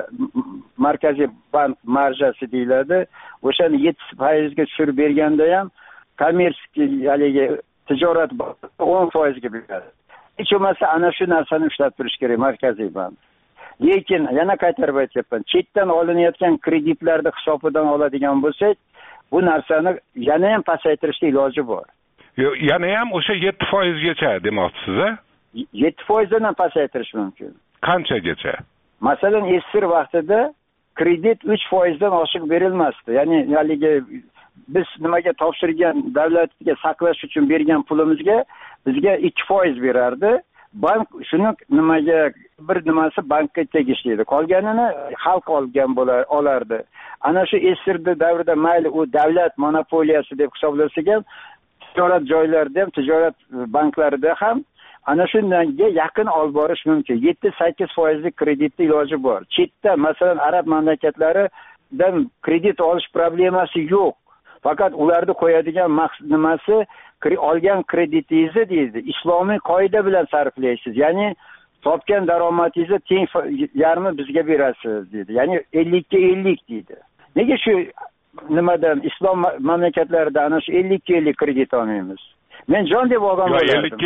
Markaziy bank marjasi deyiladi. O'shani 7% ga tushirib berganda ham kommersiy haligi tijorat 10% ga beradi. Hech bo'lmasa ana shu narsani ushlab turish kerak Markaziy bank. Lekin yana qaytarib aytyapman, chetdan olinayotgan kreditlarni hisobidan oladigan bo'lsak, bu narsani yana ham pasaytirishga iloji bor. Yana ham o'sha 7% gacha demoqchisiz, a? 7% dan pasaytirish mumkin. Qanchagacha? Masalan, esir vaqtida kredit 3% dan oshiq berilmasdi. Ya'ni haligi biz nimaga topshirgan, davlatga saqlash uchun bergan pulimizga bizga 2% berardi. Bank shuni nimaga bir nimasi bankka tegishli edi. Qolganini xalq olgan olardi. Ana shu esirdi davrida mayli u davlat monopoliyasi deb hisoblasa ham, tijorat joylarida ham, tijorat banklarida ham ana shunga yaqin olib borish mumkin. 7-8% lik kreditni iloji bor. Chetda, masalan, arab mamlakatlaridan kredit olish problemasi yo'q. Faqat ularni qo'yadigan nimasi olgan kreditingizni deydi, islomiy qoida bilan sarflaysiz. Ya'ni topgan daromadingizni teng yarmi bizga berasiz deydi. Ya'ni 50 ga 50 deydi. Nega shu nimadan islom mamlakatlarida ana shu 50 ga 50 kredit olmaymiz? Men jon deb olgan bo'lardim.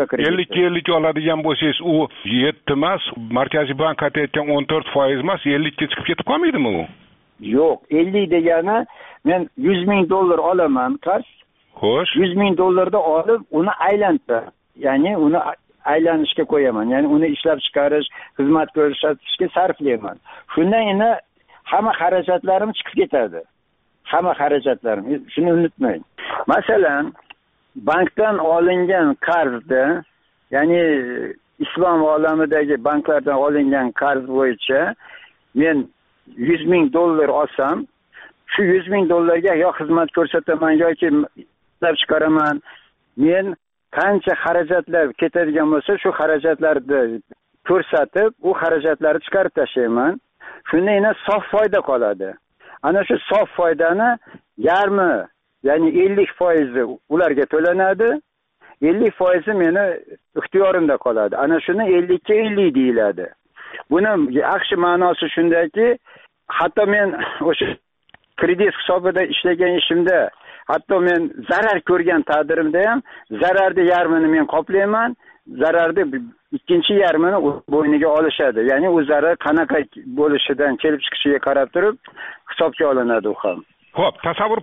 50 ga oladigan bo'lsangiz, u 7 emas, Markaziy bank aytayotgan 14% emas, 50 ga chiqib ketib qolmaydimi u? Yo'q, 50 degani men $100,000 olaman qarz. Xo'sh. $100,000 olib, uni aylantirib, ya'ni uni aylanishga qo'yaman. Ya'ni uni ishlab chiqarish, xizmat ko'rsatishga sarflayman. Shundan yana hamma xarajatlarim chiqib ketadi. Hamma xarajatlarim. Shuni unutmang. Masalan, bankdan olingan qarzda, ya'ni islom olamidagi banklardan olingan qarz bo'yicha men $100,000 olsam, shu $100,000 ga yo xizmat ko'rsataman yoki ishlab chiqaraman. Men qancha xarajatlar ketadigan bo'lsa, shu xarajatlarni ko'rsatib, u xarajatlarni chiqarib tashlayman. Shunda yana sof foyda qoladi. Ana shu sof foydani yarmi, ya'ni 50% ularga to'lanadi. 50% meni ixtiyorimda qoladi. Ana shuni 50 ga 50 deyiladi. Buni yaxshi ma'nosi shundaki, hatto men o'sha kredit hisobida ishlagan ishimda, hatto men zarar ko'rgan taqdirimda ham zararni yarmini men qoplayman, zararni ikkinchi yarmini bo'yniga olishadi. Ya'ni u zarar qanaqa bo'lishidan kelib chiqishiga qarab turib hisobga olinadi u ham. Xo'p, tasavvur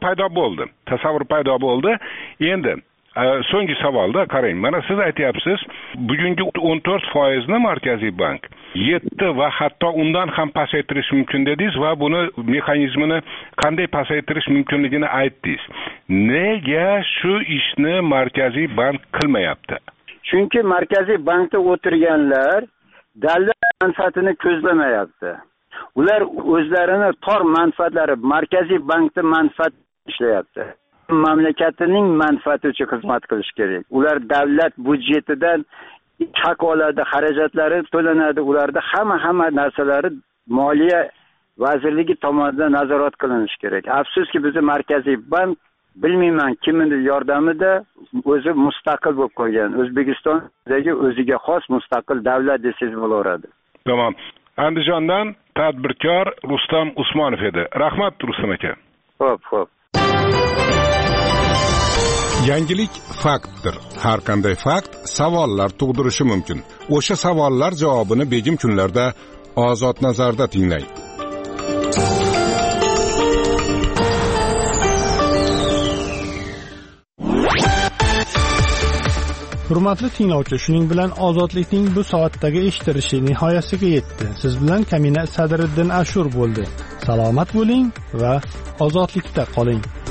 paydo bo'ldi. Endi so'nggi savolda qarang. Mana siz aytyapsiz, bugungi 14% ni Markaziy bank 7 va hatto undan ham pasaytirish mumkin dedingiz va buni mexanizmini qanday pasaytirish mumkinligini aytdingiz. Nega shu ishni Markaziy bank qilmayapti? Chunki Markaziy bankda o'tirganlar davlat manfaatini ko'zlamayapti. Ular o'zlarini tor manfaatlari, Markaziy bankda manfaat ishlayapti. Mamlakatining manfaati uchun xizmat qilish kerak. Ular davlat budjetidan haq oladi, xarajatlari to'lanadi. Ularda hamma narsalari Moliya vazirligi tomonidan nazorat qilinishi kerak. Afsuski bizning Markaziy bank bilmayman kimning yordamida o'zi mustaqil bo'lib qolgan. O'zbekistondagi o'ziga xos mustaqil davlat desangiz bo'laveradi. Tamam. Andijondan tadbirkor Rustam Usmonov edi. Rahmat Rustam aka. Xo'p. Yangilik faktdir. Har qanday fakt savollar tug'dirishi mumkin. O'sha savollar javobini begim kunlarda Ozod nazarda tinglang. Hurmatli tinglovchi, shuning bilan ozodlikning bu soatdagi eshitilishi nihoyasiga yetdi. Siz bilan Kamina Sadriddin Ashur bo'ldi. Salomat bo'ling va ozodlikda qoling.